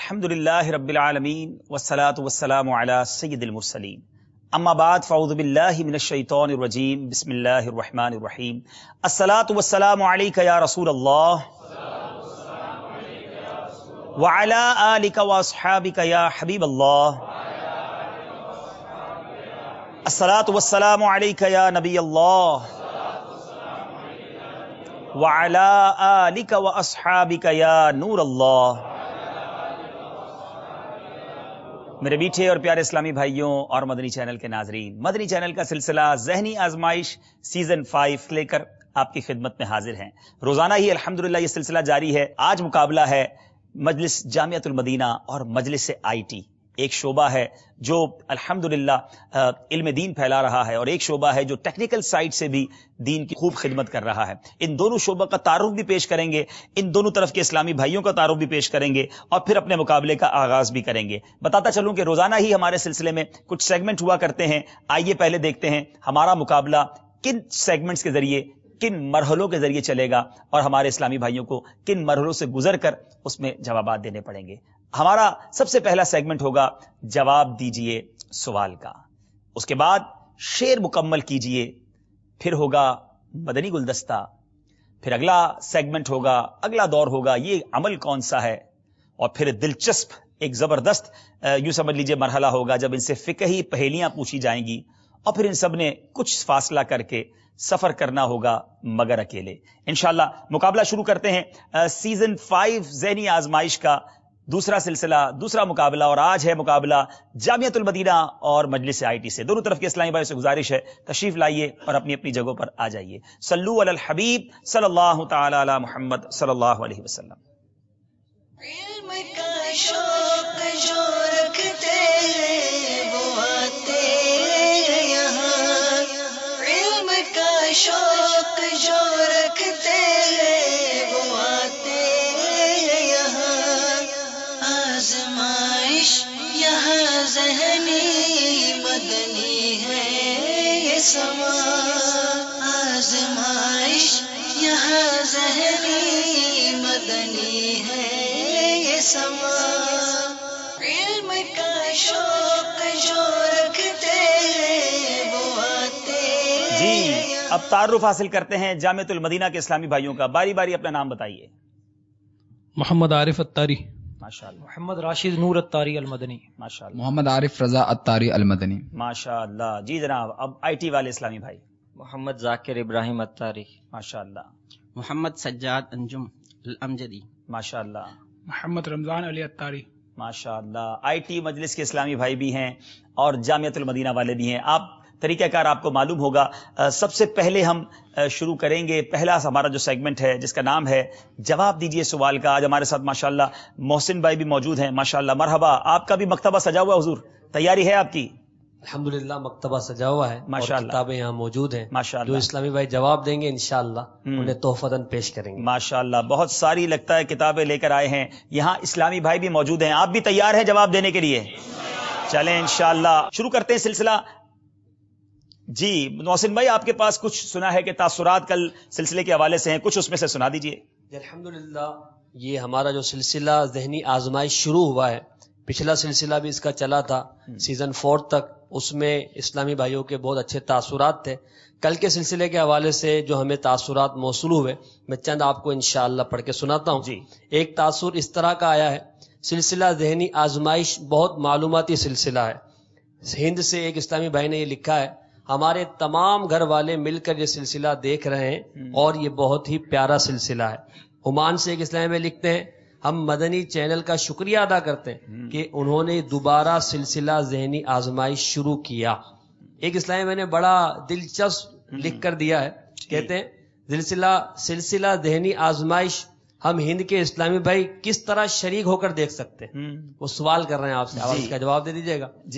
الحمدللہ رب العالمین والصلاة والسلام علی سید المرسلین اما بعد فاعوذ باللہ من الشیطان الرجیم بسم اللہ الرحمن الرحیم الصلاة والسلام علیک یا رسول اللہ وعلی آلک واصحابک یا حبیب اللہ الصلاة والسلام علیک یا نبی اللہ وعلی آلک واصحابک یا نور اللہ۔ میرے میٹھے اور پیارے اسلامی بھائیوں اور مدنی چینل کے ناظرین، مدنی چینل کا سلسلہ ذہنی آزمائش سیزن 5 لے کر آپ کی خدمت میں حاضر ہیں۔ روزانہ ہی الحمدللہ یہ سلسلہ جاری ہے۔ آج مقابلہ ہے مجلس جامعۃ المدینہ اور مجلس IT، ایک شعبہ ہے جو الحمدللہ علم دین پھیلا رہا ہے اور ایک شعبہ ہے جو ٹیکنیکل سائٹ سے بھی دین کی خوب خدمت کر رہا ہے۔ ان دونوں شعبوں کا تعارف بھی پیش کریں گے، ان دونوں طرف کے اسلامی بھائیوں کا تعارف بھی پیش کریں گے اور پھر اپنے مقابلے کا آغاز بھی کریں گے۔ بتاتا چلوں کہ روزانہ ہی ہمارے سلسلے میں کچھ سیگمنٹ ہوا کرتے ہیں۔ آئیے پہلے دیکھتے ہیں ہمارا مقابلہ کن سیگمنٹس کے ذریعے، کن مرحلوں کے ذریعے چلے گا اور ہمارے اسلامی بھائیوں کو کن مرحلوں سے گزر کر اس میں جوابات دینے پڑیں گے۔ ہمارا سب سے پہلا سیگمنٹ ہوگا جواب دیجئے سوال کا، اس کے بعد شعر مکمل کیجئے، پھر ہوگا مدنی گلدستہ، پھر اگلا سیگمنٹ ہوگا، اگلا دور ہوگا یہ عمل کون سا ہے، اور پھر دلچسپ ایک زبردست یوں سمجھ لیجئے مرحلہ ہوگا جب ان سے فقہی پہیلیاں پوچھی جائیں گی اور پھر ان سب نے کچھ فاصلہ کر کے سفر کرنا ہوگا مگر اکیلے۔ انشاءاللہ مقابلہ شروع کرتے ہیں سیزن 5 ذہنی آزمائش کا دوسرا سلسلہ، دوسرا مقابلہ، اور آج ہے مقابلہ جامعۃ المدینہ اور مجلس IT سے۔ دونوں طرف کے اسلامی بھائیوں سے گزارش ہے تشریف لائیے اور اپنی اپنی جگہوں پر آ جائیے۔ صلو علی الحبیب صلی اللہ تعالی علی محمد صلی اللہ علیہ وسلم۔ علم کا شوق جو رکھتے ہیں وہ آتے ہیں یہاں، علم کا شوق جو رکھتے ہیں وہ آتے ہیں یہاں، آزمائش یہاں ذہنی مدنی ہے یہ سما، آزمائش یہاں ذہنی مدنی ہے یہ سما، علم کا شوق جو رکھتے ہیں وہ آتے ہیں۔ جی اب تعارف حاصل کرتے ہیں جامعۃ المدینہ کے اسلامی بھائیوں کا۔ باری باری اپنا نام بتائیے۔ محمد عارف اتاری، ماشاءاللہ، محمد راشد نور اتاری المدنی، ماشاءاللہ، محمد عارف رضا اتاری المدنی۔ ماشاءاللہ۔ جی جناب اب IT والے اسلامی بھائی۔ محمد ذاکر ابراہیم اتاری، ماشاءاللہ، محمد سجاد انجم الامجدی، ماشاءاللہ، محمد رمضان علی اتاری۔ ماشاءاللہ۔ IT مجلس کے اسلامی بھائی بھی ہیں اور جامعۃ المدینہ والے بھی ہیں۔ آپ طریقہ کار آپ کو معلوم ہوگا۔ سب سے پہلے ہم شروع کریں گے پہلا ہمارا جو سیگمنٹ ہے جس کا نام ہے جواب دیجئے سوال کا۔ آج ہمارے ساتھ ماشاءاللہ محسن بھائی بھی موجود ہیں، ماشاءاللہ، مرحبا۔ آپ کا بھی مکتبہ سجا ہوا ہے حضور، تیاری ہے آپ کی؟ الحمدللہ مکتبہ سجا ہوا ہے، ماشاءاللہ، کتابیں یہاں موجود ہیں، ماشاءاللہ، جو اسلامی بھائی جواب دیں گے انشاءاللہ انہیں تحفتاً پیش کریں گے۔ ماشاءاللہ، بہت ساری لگتا ہے کتابیں لے کر آئے ہیں، یہاں اسلامی بھائی بھی موجود ہیں۔ آپ بھی تیار ہیں جواب دینے کے لیے؟ چلیں انشاءاللہ شروع کرتے ہیں سلسلہ۔ جی محسن بھائی، آپ کے پاس کچھ سنا ہے کہ تاثرات کل سلسلے کے حوالے سے ہیں، کچھ اس میں سے سنا دیجئے۔ الحمدللہ یہ ہمارا جو سلسلہ ذہنی آزمائش شروع ہوا ہے، پچھلا سلسلہ بھی اس کا چلا تھا سیزن 4 تک، اس میں اسلامی بھائیوں کے بہت اچھے تاثرات تھے۔ کل کے سلسلے کے حوالے سے جو ہمیں تاثرات موصول ہوئے میں چند آپ کو انشاءاللہ پڑھ کے سناتا ہوں۔ جی ایک تاثر اس طرح کا آیا ہے، سلسلہ ذہنی آزمائش بہت معلوماتی سلسلہ ہے۔ ہند سے ایک اسلامی بھائی نے یہ لکھا ہے، ہمارے تمام گھر والے مل کر یہ سلسلہ دیکھ رہے ہیں اور یہ بہت ہی پیارا سلسلہ ہے۔ عمان سے ایک اسلامی بھائی لکھتے ہیں، ہم مدنی چینل کا شکریہ ادا کرتے ہیں کہ انہوں نے دوبارہ سلسلہ ذہنی آزمائش شروع کیا۔ ایک اسلامی بھائی نے بڑا دلچسپ لکھ کر دیا ہے، کہتے ہیں سلسلہ ذہنی آزمائش ہم ہند کے اسلامی بھائی کس طرح شریک ہو کر دیکھ سکتے ہیں؟ وہ سوال کر رہے ہیں آپ سے، آپ اس کا جواب دے دیجیے گا۔ جی جی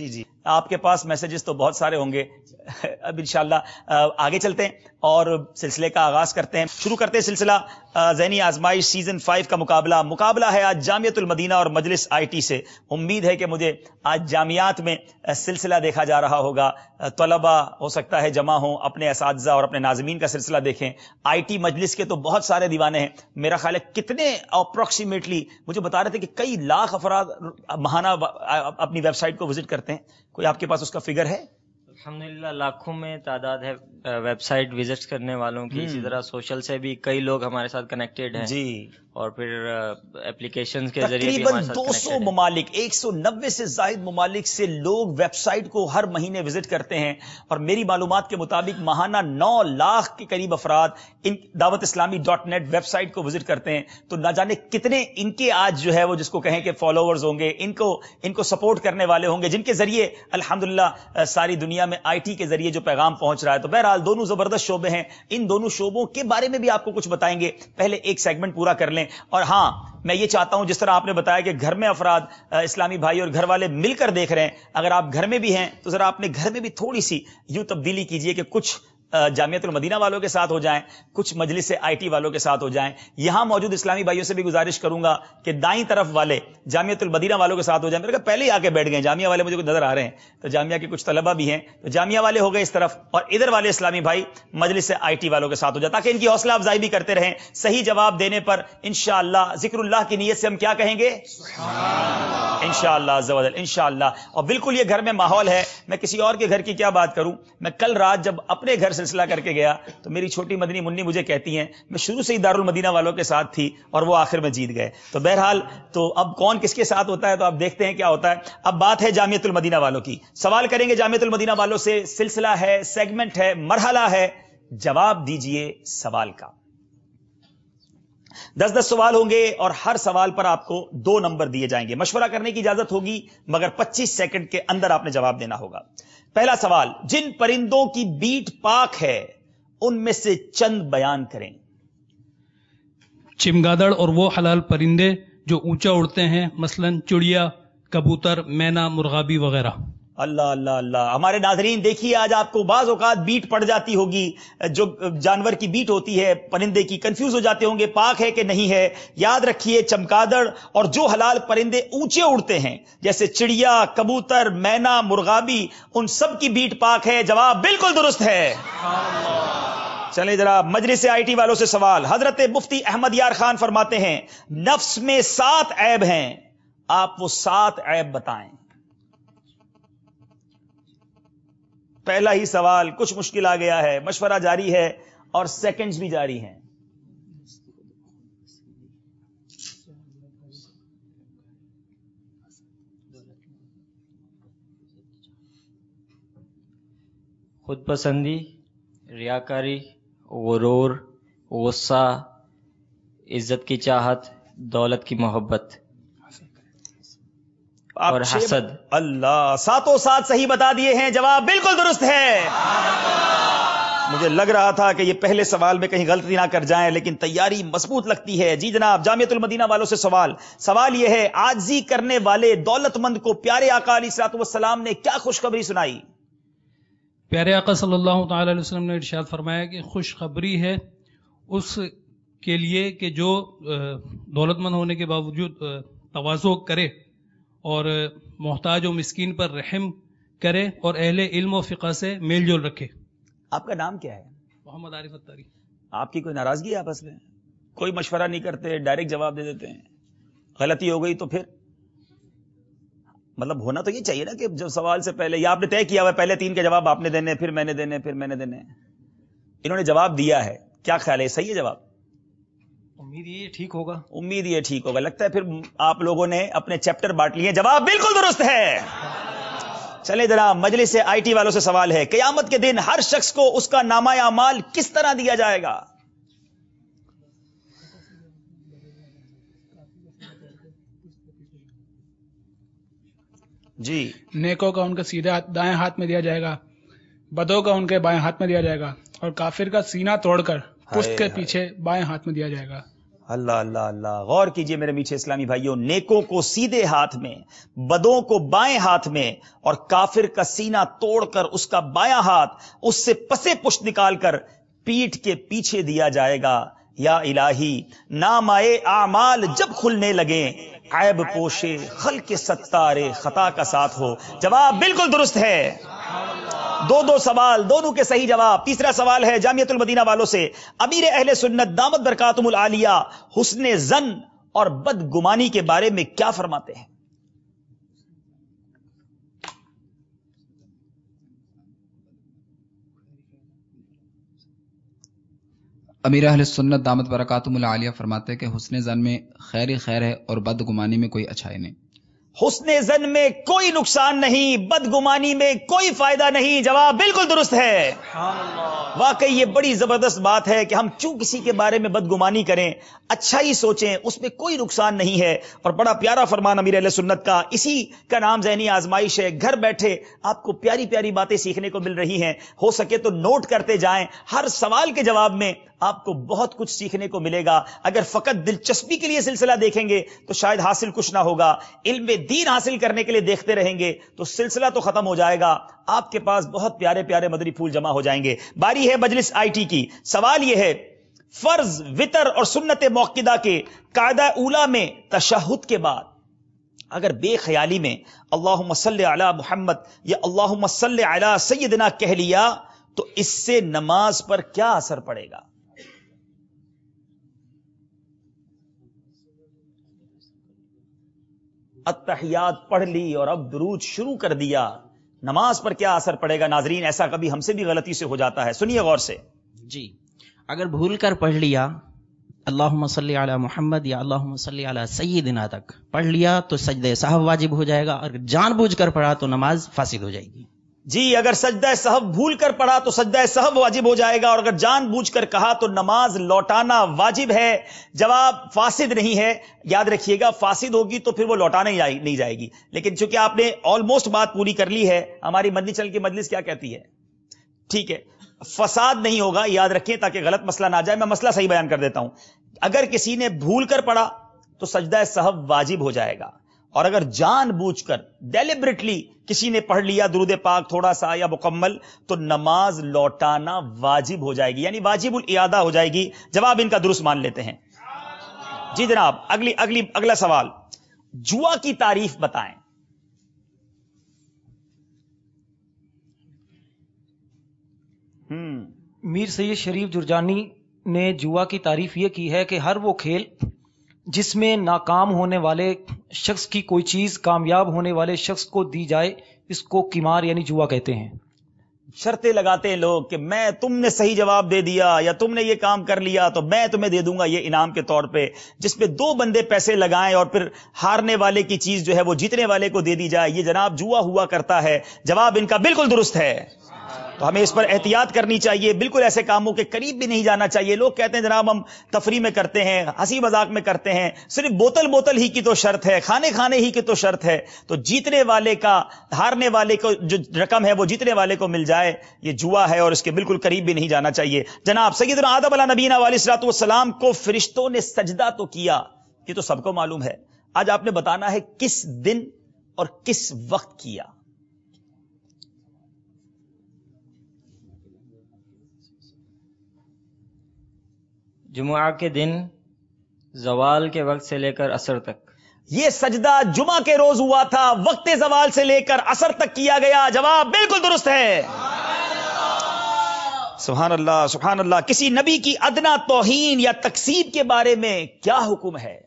آپ کے پاس میسیجز تو بہت سارے ہوں گے. اب انشاءاللہ آگے چلتے ہیں اور سلسلے کا آغاز کرتے ہیں. شروع کرتے ہیں سلسلہ ذہنی آزمائش سیزن 5 کا مقابلہ ہے آج جامعۃ المدینہ اور مجلس آئی ٹی سے. امید ہے کہ مجھے آج جامعات میں سلسلہ دیکھا جا رہا ہوگا. طلبہ ہو سکتا ہے جمع ہوں، اپنے اساتذہ اور اپنے ناظمین کا سلسلہ دیکھیں. آئی ٹی مجلس کے تو بہت سارے دیوانے ہیں. میرا خیال ہے کتنے اپروکسیمیٹلی مجھے بتا رہے تھے کہ کئی لاکھ افراد ماہانہ اپنی ویب سائٹ کو وزٹ کرتے ہیں. کوئی آپ کے پاس اس کا فگر ہے؟ الحمدللہ لاکھوں میں تعداد ہے ویب سائٹ وزٹ کرنے والوں کی. اسی طرح سوشل سے بھی کئی لوگ ہمارے ساتھ کنیکٹڈ ہیں جی، اور پھر اپلیکیشنز کے ذریعے بھی تقریباً ہمارے ساتھ 200 ممالک 190 سے زائد ممالک سے لوگ ویب سائٹ کو ہر مہینے وزٹ کرتے ہیں. اور میری معلومات کے مطابق ماہانہ 9 لاکھ کے قریب افراد ان dawatIslami.net ویب سائٹ کو وزٹ کرتے ہیں. تو نہ جانے کتنے ان کے آج جو ہے وہ جس کو کہیں کہ فالوورز ہوں گے، ان کو سپورٹ کرنے والے ہوں گے، جن کے ذریعے الحمدللہ ساری دنیا میں آئی ٹی کے ذریعے جو پیغام پہنچ رہا ہے. تو بہرحال دونوں زبردست شعبے ہیں. ان دونوں شعبوں کے بارے میں بھی آپ کو کچھ بتائیں گے. پہلے ایک سیگمنٹ پورا کر لیں. اور ہاں، میں یہ چاہتا ہوں جس طرح آپ نے بتایا کہ گھر میں افراد اسلامی بھائی اور گھر والے مل کر دیکھ رہے ہیں، اگر آپ گھر میں بھی ہیں تو ذرا اپنے گھر میں بھی تھوڑی سی یوں تبدیلی کیجئے کہ کچھ جامعۃ المدینہ والوں کے ساتھ ہو جائیں، کچھ مجلس آئی ٹی والوں کے ساتھ ہو جائیں. یہاں موجود اسلامی بھائیوں سے بھی گزارش کروں گا کہ دائیں طرف والے جامعۃ المدینہ والوں کے ساتھ ہو جائیں. میرے کہا پہلے ہی آ کے بیٹھ گئے جامعہ والے، مجھے نظر آ رہے ہیں. تو جامعہ کے کچھ طلبہ بھی ہیں، تو جامعہ والے ہو گئے اس طرف، اور ادھر والے اسلامی بھائی مجلس آئی ٹی والوں کے ساتھ ہو جائیں تاکہ ان کی حوصلہ افزائی بھی کرتے رہیں. صحیح جواب دینے پر انشاءاللہ ذکر اللہ کی نیت سے ہم کیا کہیں گے؟ انشاءاللہ عز و جل، انشاءاللہ. اور بالکل یہ گھر میں ماحول ہے. میں کسی اور کے گھر کی کیا بات کروں. میں کل رات جب اپنے گھر سلسلہ کر کے گیا تو میری چھوٹی مدنی منی مجھے کہتی ہیں میں شروع سے ہی دارالمدینہ والوں کے ساتھ تھی اور وہ آخر میں جیت گئے. تو بہرحال تو اب کون کس کے ساتھ ہوتا ہے تو آپ دیکھتے ہیں کیا ہوتا ہے. اب بات ہے جامعۃ المدینہ والوں کی. سوال کریں گے جامعۃ المدینہ والوں سے. سلسلہ ہے، سیگمنٹ ہے، مرحلہ ہے. جواب دیجئے سوال کا. 10 سوال ہوں گے اور ہر سوال پر آپ کو 2 نمبر دیے جائیں گے. مشورہ کرنے کی اجازت ہوگی مگر 25 سیکنڈ کے اندر آپ نے جواب دینا ہوگا. پہلا سوال، جن پرندوں کی بیٹ پاک ہے ان میں سے چند بیان کریں. چمگادڑ اور وہ حلال پرندے جو اونچا اڑتے ہیں، مثلا چڑیا، کبوتر، مینا، مرغابی وغیرہ. اللہ اللہ اللہ. ہمارے ناظرین دیکھیے، آج آپ کو بعض اوقات بیٹ پڑ جاتی ہوگی، جو جانور کی بیٹ ہوتی ہے پرندے کی، کنفیوز ہو جاتے ہوں گے پاک ہے کہ نہیں ہے. یاد رکھیے چمگادڑ اور جو حلال پرندے اونچے اڑتے ہیں جیسے چڑیا، کبوتر، مینا، مرغابی، ان سب کی بیٹ پاک ہے. جواب بالکل درست ہے. چلیں ذرا مجلس آئی ٹی والوں سے سوال. حضرت مفتی احمد یار خان فرماتے ہیں نفس میں 7 عیب ہیں، آپ وہ 7 عیب بتائیں. پہلا ہی سوال کچھ مشکل آ گیا ہے. مشورہ جاری ہے اور سیکنڈز بھی جاری ہیں. خود پسندی، ریاکاری، غرور، غصہ، عزت کی چاہت، دولت کی محبت اور حسد. اللہ، 7 صحیح بتا دیے ہیں. جواب بالکل درست ہے. مجھے لگ رہا تھا کہ یہ پہلے سوال میں کہیں غلطی نہ کر جائیں، لیکن تیاری مضبوط لگتی ہے. جی جناب، جامعۃ المدینہ والوں سے سوال یہ ہے، عاجزی کرنے والے دولت مند کو پیارے آقا علیہ الصلوۃ والسلام نے کیا خوشخبری سنائی؟ پیارے آقا صلی اللہ تعالی علیہ وسلم نے ارشاد فرمایا کہ خوشخبری ہے اس کے لیے کہ جو دولت مند ہونے کے باوجود تواضع کرے اور محتاج و مسکین پر رحم کرے اور اہل علم و فقہ سے میل جول رکھے. آپ کا نام کیا ہے؟ محمد عارف اتاری. آپ کی کوئی ناراضگی ہے آپس میں؟ کوئی مشورہ نہیں کرتے، ڈائریکٹ جواب دے دیتے ہیں؟ غلطی ہو گئی تو پھر مطلب ہونا تو یہ چاہیے نا کہ جب سوال سے پہلے، یا آپ نے طے کیا ہوا پہلے 3 کے جواب آپ نے دینے، پھر میں نے دینے، پھر میں نے دینے. انہوں نے جواب دیا ہے، کیا خیال ہے صحیح ہے جواب؟ امید یہ ٹھیک ہوگا. امید یہ ٹھیک ہوگا. لگتا ہے پھر آپ لوگوں نے اپنے چیپٹر بانٹ لیے. جواب بالکل درست ہے. چلے ذرا مجلس آئی ٹی والوں سے سوال ہے، قیامت کے دن ہر شخص کو اس کا نامہ اعمال کس طرح دیا جائے گا؟ جی، نیکوں کا ان کے سیدھے دائیں ہاتھ میں دیا جائے گا، بدوں کا ان کے بائیں ہاتھ میں دیا جائے گا، اور کافر کا سینہ توڑ کر پشت کے پیچھے بائیں ہاتھ میں دیا جائے گا. اللہ اللہ اللہ، غور کیجئے میرے میٹھے اسلامی بھائیوں، نیکوں کو سیدھے ہاتھ میں، بدوں کو بائیں ہاتھ میں، اور کافر کا سینہ توڑ کر اس کا بایاں ہاتھ اس سے پسے پشت نکال کر پیٹھ کے پیچھے دیا جائے گا۔ یا الہی، نامائے اعمال جب کھلنے لگے، عیب پوشے خلق ستارے خطا کا ساتھ ہو۔ جواب بالکل درست ہے۔ دو سوال، دونوں کے صحیح جواب۔ تیسرا سوال ہے جامعۃ المدینہ والوں سے، امیر اہل سنت دامت برکاتہم العالیہ حسن ظن اور بدگمانی کے بارے میں کیا فرماتے ہیں؟ امیر اہل سنت دامت برکاتہم العالیہ فرماتے ہیں کہ حسن ظن میں خیر ہی خیر ہے اور بدگمانی میں کوئی اچھائی نہیں۔ حسن ظن میں کوئی نقصان نہیں، بدگمانی میں کوئی فائدہ نہیں۔ جواب بالکل درست ہے۔ واقعی یہ بڑی زبردست بات ہے کہ ہم کیوں کسی کے بارے میں بدگمانی کریں، اچھا ہی سوچیں، اس میں کوئی نقصان نہیں ہے۔ اور بڑا پیارا فرمان امیر اہل سنت کا، اسی کا نام ذہنی آزمائش ہے۔ گھر بیٹھے آپ کو پیاری پیاری باتیں سیکھنے کو مل رہی ہیں، ہو سکے تو نوٹ کرتے جائیں، ہر سوال کے جواب میں آپ کو بہت کچھ سیکھنے کو ملے گا۔ اگر فقط دلچسپی کے لیے سلسلہ دیکھیں گے تو شاید حاصل کچھ نہ ہوگا، علم دین حاصل کرنے کے لیے دیکھتے رہیں گے تو سلسلہ تو ختم ہو جائے گا، آپ کے پاس بہت پیارے پیارے مدنی پھول جمع ہو جائیں گے۔ باری ہے مجلس آئی ٹی کی۔ سوال یہ ہے، فرض، وتر اور سنت موقدہ کے قاعدہ اولا میں تشہد کے بعد اگر بے خیالی میں اللہم صلی علی محمد یا اللہم صلی علی سیدنا کہہ لیا تو اس سے نماز پر کیا اثر پڑے گا؟ اتحیات پڑھ لی اور اب درود شروع کر دیا، نماز پر کیا اثر پڑے گا؟ ناظرین، ایسا کبھی ہم سے بھی غلطی سے ہو جاتا ہے، سنیے غور سے۔ جی، اگر بھول کر پڑھ لیا اللہم صلی علی محمد یا اللہم صلی علی سیدنا تک پڑھ لیا تو سجدہ سہو واجب ہو جائے گا، اور جان بوجھ کر پڑھا تو نماز فاسد ہو جائے گی۔ جی، اگر سجدہ سہو بھول کر پڑھا تو سجدہ سہو واجب ہو جائے گا، اور اگر جان بوجھ کر کہا تو نماز لوٹانا واجب ہے۔ جواب فاسد نہیں ہے، یاد رکھیے گا، فاسد ہوگی تو پھر وہ لوٹانا نہیں جائے گی۔ لیکن چونکہ آپ نے آلموسٹ بات پوری کر لی ہے، ہماری مدنی چینل کی مجلس کیا کہتی ہے؟ ٹھیک ہے، فساد نہیں ہوگا، یاد رکھیں تاکہ غلط مسئلہ نہ جائے۔ میں مسئلہ صحیح بیان کر دیتا ہوں۔ اگر کسی نے بھول کر پڑھا تو سجدہ سہو واجب ہو جائے گا، اور اگر جان بوجھ کر ڈیلیبریٹلی کسی نے پڑھ لیا درود پاک تھوڑا سا یا مکمل تو نماز لوٹانا واجب ہو جائے گی، یعنی واجب الاعادہ ہو جائے گی۔ جواب ان کا درست مان لیتے ہیں۔ جی جناب، اگلا سوال، جوا کی تعریف بتائیں۔ میر سید شریف جرجانی نے جوا کی تعریف یہ کی ہے کہ ہر وہ کھیل جس میں ناکام ہونے والے شخص کی کوئی چیز کامیاب ہونے والے شخص کو دی جائے، اس کو قمار یعنی جوا کہتے ہیں۔ شرطیں لگاتے ہیں لوگ کہ میں، تم نے صحیح جواب دے دیا یا تم نے یہ کام کر لیا تو میں تمہیں دے دوں گا یہ انعام کے طور پہ، جس پہ دو بندے پیسے لگائیں اور پھر ہارنے والے کی چیز جو ہے وہ جیتنے والے کو دے دی جائے، یہ جناب جوا ہوا کرتا ہے۔ جواب ان کا بالکل درست ہے۔ تو ہمیں اس پر احتیاط کرنی چاہیے، بالکل ایسے کاموں کے قریب بھی نہیں جانا چاہیے۔ لوگ کہتے ہیں جناب ہم تفریح میں کرتے ہیں، ہنسی مذاق میں کرتے ہیں، صرف بوتل ہی کی تو شرط ہے، کھانے ہی کی تو شرط ہے، تو جیتنے والے کا، ہارنے والے کو جو رقم ہے وہ جیتنے والے کو مل جائے، یہ جوا ہے اور اس کے بالکل قریب بھی نہیں جانا چاہیے۔ جناب سیدنا آدم علیہ نبینا علیہ الصلوۃ والسلام کو فرشتوں نے سجدہ تو کیا، یہ تو سب کو معلوم ہے۔ آج آپ نے بتانا ہے کس دن اور کس وقت کیا۔ جمعہ کے دن زوال کے وقت سے لے کر عصر تک۔ یہ سجدہ جمعہ کے روز ہوا تھا، وقت زوال سے لے کر عصر تک کیا گیا۔ جواب بالکل درست ہے۔ سبحان اللہ، سبحان اللہ۔ کسی نبی کی ادنا توہین یا تکذیب کے بارے میں کیا حکم ہے؟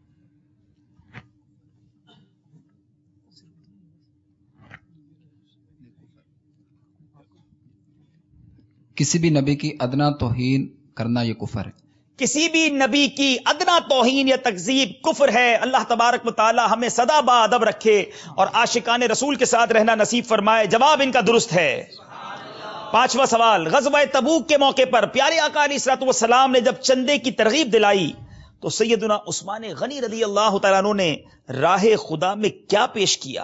کسی بھی نبی کی ادنا توہین کرنا یہ کفر ہے۔ کسی بھی نبی کی ادنا توہین یا تکذیب کفر ہے۔ اللہ تبارک و تعالی ہمیں سدا با ادب رکھے اور عاشقان رسول کے ساتھ رہنا نصیب فرمائے۔ جواب ان کا درست ہے۔ پانچواں سوال، غزوہ تبوک کے موقع پر پیارے آقا علیہ الصلوۃ والسلام نے جب چندے کی ترغیب دلائی تو سیدنا عثمان غنی رضی اللہ تعالیٰ عنہ نے راہ خدا میں کیا پیش کیا؟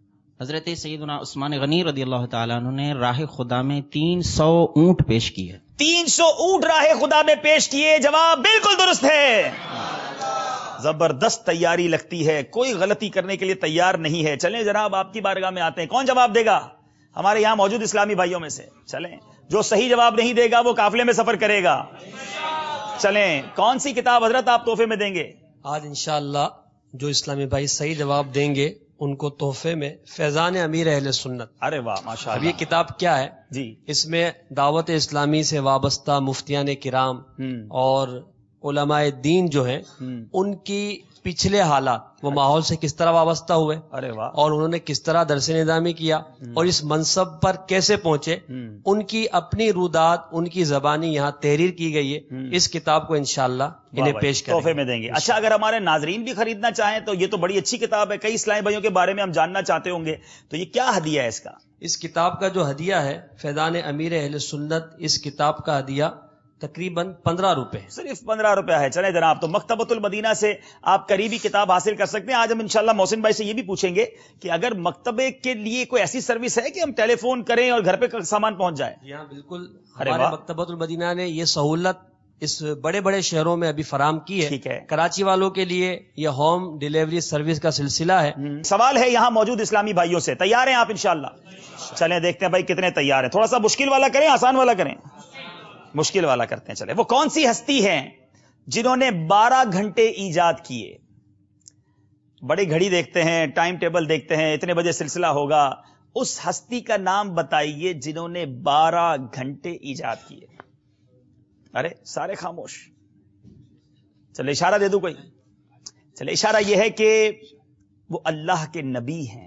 حضرت سیدنا عثمان غنی رضی اللہ تعالیٰ عنہ نے راہ خدا میں 300 اونٹ پیش کیے۔ 300 اونٹ راہ خدا میں پیش کیے، جواب بالکل درست ہے. زبردست تیاری لگتی ہے، کوئی غلطی کرنے کے لیے تیار نہیں ہے. چلیں جناب آپ کی بارگاہ میں آتے ہیں. کون جواب دے گا ہمارے یہاں موجود اسلامی بھائیوں میں سے؟ چلیں، جو صحیح جواب نہیں دے گا وہ قافلے میں سفر کرے گا. چلیں، کون سی کتاب حضرت آپ تحفے میں دیں گے؟ آج انشاءاللہ جو اسلامی بھائی صحیح جواب دیں گے ان کو تحفے میں فیضان امیر اہل سنت. ارے واہ ماشاءاللہ. اب یہ کتاب کیا ہے جی؟ اس میں دعوت اسلامی سے وابستہ مفتیان کرام اور علماء دین جو ہیں ان کی پچھلے حالات، وہ ماحول سے کس طرح وابستہ ہوئے، ارے واہ، اور انہوں نے کس طرح درس نظامی کیا اور اس منصب پر کیسے پہنچے، ان کی اپنی رودات، ان کی زبانی یہاں تحریر کی گئی ہے. اس کتاب کو انشاءاللہ انہیں پیش کریں تحفے میں دیں گے. اچھا، اگر ہمارے ناظرین بھی خریدنا چاہیں تو یہ تو بڑی اچھی کتاب ہے، کئی اسلامی بھائیوں کے بارے میں ہم جاننا چاہتے ہوں گے، تو یہ کیا ہدیہ ہے اس کا؟ اس کتاب کا جو ہدیہ ہے فیضان امیر اہل سنت، اس کتاب کا ہدیہ تقریباً 15 روپے، صرف 15 روپے ہے. چلیں جناب، تو مکتبۃ المدینہ سے آپ قریبی کتاب حاصل کر سکتے ہیں. آج ہم انشاءاللہ محسن بھائی سے یہ بھی پوچھیں گے کہ اگر مکتبے کے لیے کوئی ایسی سروس ہے کہ ہم ٹیلی فون کریں اور گھر پہ سامان پہنچ جائے؟ یہاں بالکل ہمارے مکتبۃ المدینہ نے یہ سہولت اس بڑے بڑے شہروں میں ابھی فراہم کی ہے. ٹھیک ہے، کراچی والوں کے لیے یہ ہوم ڈیلیوری سروس کا سلسلہ ہے. سوال ہے یہاں موجود اسلامی بھائیوں سے، تیار ہیں آپ انشاءاللہ؟ چلیں دیکھتے ہیں بھائی کتنے تیار ہیں. تھوڑا سا مشکل والا کریں، آسان والا کریں؟ مشکل والا کرتے ہیں. چلے، وہ کون سی ہستی ہیں جنہوں نے 12 گھنٹے ایجاد کیے؟ بڑی گھڑی دیکھتے ہیں، ٹائم ٹیبل دیکھتے ہیں، اتنے بجے سلسلہ ہوگا. اس ہستی کا نام بتائیے جنہوں نے 12 گھنٹے ایجاد کیے. ارے سارے خاموش. چلے اشارہ دے دوں کوئی؟ چلے اشارہ یہ ہے کہ وہ اللہ کے نبی ہیں.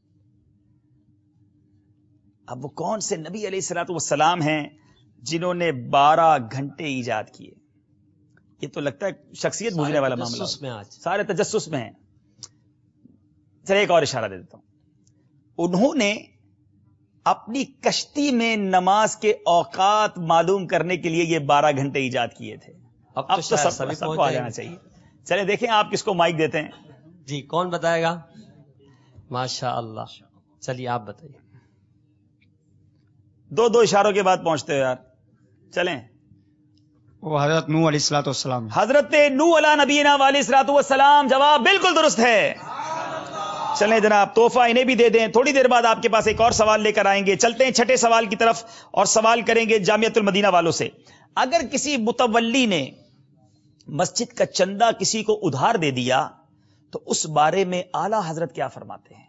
اب وہ کون سے نبی علیہ الصلوۃ والسلام ہیں جنہوں نے 12 گھنٹے ایجاد کیے؟ یہ تو لگتا ہے شخصیت بوجھنے والا معاملہ میں. آج سارے تجسس میں ہیں. چلے ایک اور اشارہ دے دیتا ہوں. انہوں نے اپنی کشتی میں نماز کے اوقات معلوم کرنے کے لیے یہ 12 گھنٹے ایجاد کیے تھے. اب تو سب کو آ جانا چاہیے. چلے دیکھیں آپ کس کو مائک دیتے ہیں. جی کون بتائے گا؟ ماشاء اللہ. چلیے آپ بتائیے. دو اشاروں کے بعد پہنچتے ہو یار. چلیں. وہ حضرت نوح علیہ الصلوۃ والسلام. حضرت نوح علیہ نبینا علیہ الصلوۃ والسلام. جواب بالکل درست ہے. چلیں جناب، تحفہ انہیں بھی دے دیں. تھوڑی دیر بعد آپ کے پاس ایک اور سوال لے کر آئیں گے. چلتے ہیں چھٹے سوال کی طرف اور سوال کریں گے جامعۃ المدینہ والوں سے. اگر کسی متولی نے مسجد کا چندہ کسی کو ادھار دے دیا تو اس بارے میں اعلی حضرت کیا فرماتے ہیں؟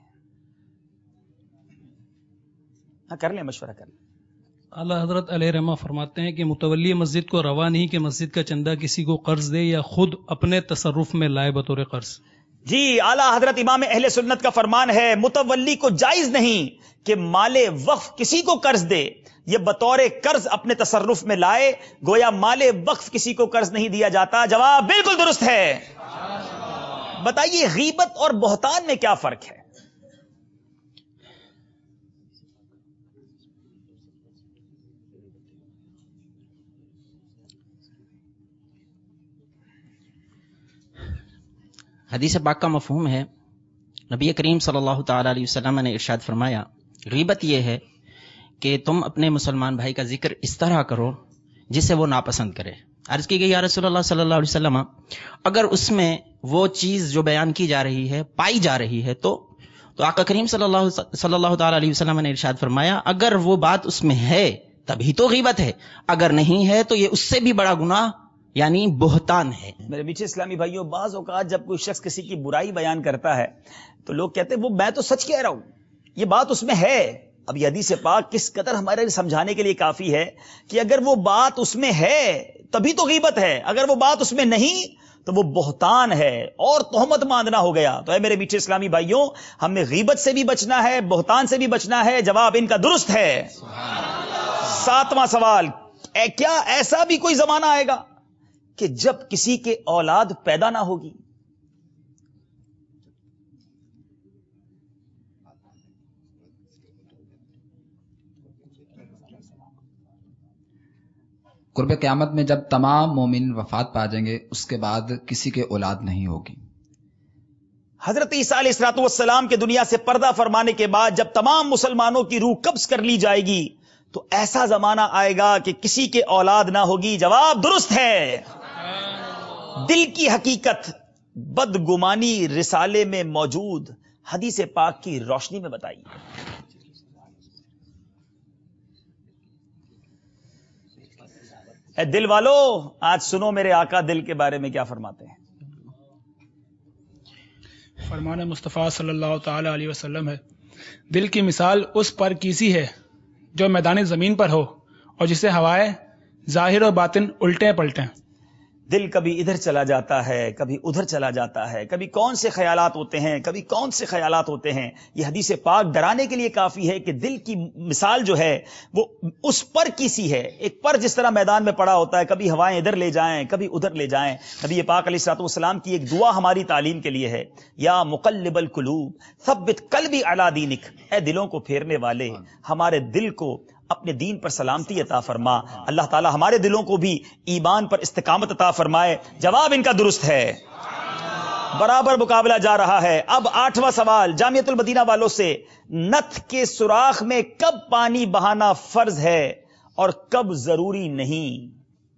ہاں کر لیں، مشورہ کر لیں. اعلی حضرت علیہ رحمہ فرماتے ہیں کہ متولی مسجد کو روا نہیں کہ مسجد کا چندہ کسی کو قرض دے یا خود اپنے تصرف میں لائے بطور قرض. جی، اعلی حضرت امام اہل سنت کا فرمان ہے متولی کو جائز نہیں کہ مال وقف کسی کو قرض دے، یہ بطور قرض اپنے تصرف میں لائے. گویا مال وقف کسی کو قرض نہیں دیا جاتا. جواب بالکل درست ہے. بتائیے غیبت اور بہتان میں کیا فرق ہے؟ حدیث پاک کا مفہوم ہے، نبی کریم صلی اللہ تعالی علیہ وسلم نے ارشاد فرمایا غیبت یہ ہے کہ تم اپنے مسلمان بھائی کا ذکر اس طرح کرو جسے وہ ناپسند کرے. عرض کی گئی یا رسول اللہ صلی اللہ علیہ وسلم اگر اس میں وہ چیز جو بیان کی جا رہی ہے پائی جا رہی ہے تو آقا کریم صلی اللہ تعالی علیہ وسلم نے ارشاد فرمایا اگر وہ بات اس میں ہے تبھی تو غیبت ہے، اگر نہیں ہے تو یہ اس سے بھی بڑا گناہ یعنی بہتان ہے. میرے میٹھے اسلامی بھائیوں، بعض اوقات جب کوئی شخص کسی کی برائی بیان کرتا ہے تو لوگ کہتے ہیں وہ میں تو سچ کہہ رہا ہوں، یہ بات اس میں ہے. اب یہ حدیث پاک کس قدر ہمارے لیے سمجھانے کے لیے کافی ہے کہ اگر وہ بات اس میں ہے تبھی تو غیبت ہے، اگر وہ بات اس میں نہیں تو وہ بہتان ہے اور تہمت باندھنا ہو گیا. تو اے میرے میٹھے اسلامی بھائیوں، ہمیں غیبت سے بھی بچنا ہے، بہتان سے بھی بچنا ہے. جواب ان کا درست ہے. 7واں سوال، کیا ایسا بھی کوئی زمانہ آئے گا کہ جب کسی کے اولاد پیدا نہ ہوگی؟ قرب قیامت میں جب تمام مومن وفات پا جائیں گے اس کے بعد کسی کے اولاد نہیں ہوگی. حضرت عیسیٰ علیہ الصلوۃ والسلام کے دنیا سے پردہ فرمانے کے بعد جب تمام مسلمانوں کی روح قبض کر لی جائے گی تو ایسا زمانہ آئے گا کہ کسی کے اولاد نہ ہوگی. جواب درست ہے. دل کی حقیقت بدگمانی رسالے میں موجود حدیث پاک کی روشنی میں بتائی. اے دل والو، آج سنو میرے آقا دل کے بارے میں کیا فرماتے ہیں. فرمان مصطفیٰ صلی اللہ تعالی علیہ وسلم ہے، دل کی مثال اس پر کیسی ہے جو میدان زمین پر ہو اور جسے ہوائیں ظاہر و باطن الٹے پلٹیں. دل کبھی ادھر چلا جاتا ہے، کبھی ادھر چلا جاتا ہے، کبھی کون سے خیالات ہوتے ہیں، کبھی کون سے خیالات ہوتے ہیں. یہ حدیث پاک ڈرانے کے لیے کافی ہے کہ دل کی مثال جو ہے وہ اس پر کی سی ہے. ایک پر جس طرح میدان میں پڑا ہوتا ہے، کبھی ہوائیں ادھر لے جائیں، کبھی ادھر لے جائیں. نبی پاک علیہ الصلوۃ والسلام کی ایک دعا ہماری تعلیم کے لیے ہے، یا مقلب القلوب ثبت قلبی علی دینک. اے دلوں کو پھیرنے والے، ہمارے دل کو اپنے دین پر سلامتی عطا فرما. اللہ تعالی ہمارے دلوں کو بھی ایمان پر استقامت عطا فرمائے. جواب ان کا درست ہے. برابر مقابلہ جا رہا ہے. اب 8واں سوال جامعۃ المدینہ والوں سے، نتھ کے سوراخ میں کب پانی بہانا فرض ہے اور کب ضروری نہیں؟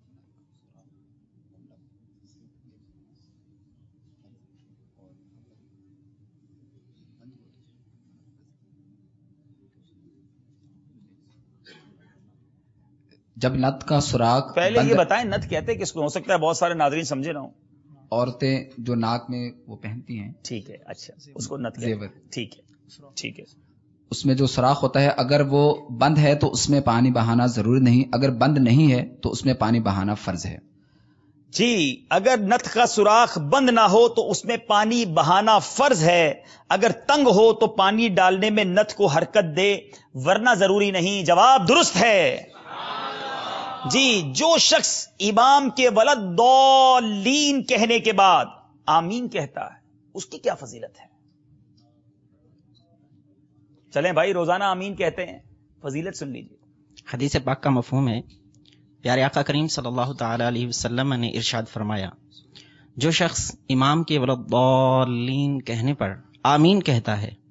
جب نت کا سوراخ پہلے یہ بتائیں نت کہتے کس کو؟ ہو سکتا ہے بہت سارے ناظرین سمجھے نہ ہوں. عورتیں جو ناک میں وہ پہنتی ہیں. ٹھیک ہے، اچھا اس کو نت کہتے ہیں. ٹھیک ہے ٹھیک ہے. اس میں جو سوراخ ہوتا ہے اگر وہ بند ہے تو اس میں پانی بہانا ضروری نہیں، اگر بند نہیں ہے تو اس میں پانی بہانا فرض ہے. جی، اگر نت کا سوراخ بند نہ ہو تو اس میں پانی بہانا فرض ہے. اگر تنگ ہو تو پانی ڈالنے میں نت کو حرکت دے، ورنہ ضروری نہیں. جواب درست ہے. جی، جو شخص امام کے ولد ضالین کہنے کے بعد آمین کہتا ہے اس کی کیا فضیلت ہے؟ چلیں بھائی، روزانہ آمین کہتے ہیں، فضیلت سن لیجیے. حدیث پاک کا مفہوم ہے، پیارے آقا کریم صلی اللہ تعالی علیہ وسلم نے ارشاد فرمایا، جو شخص امام کے ولضالین کہنے پر آمین کہتا ہے،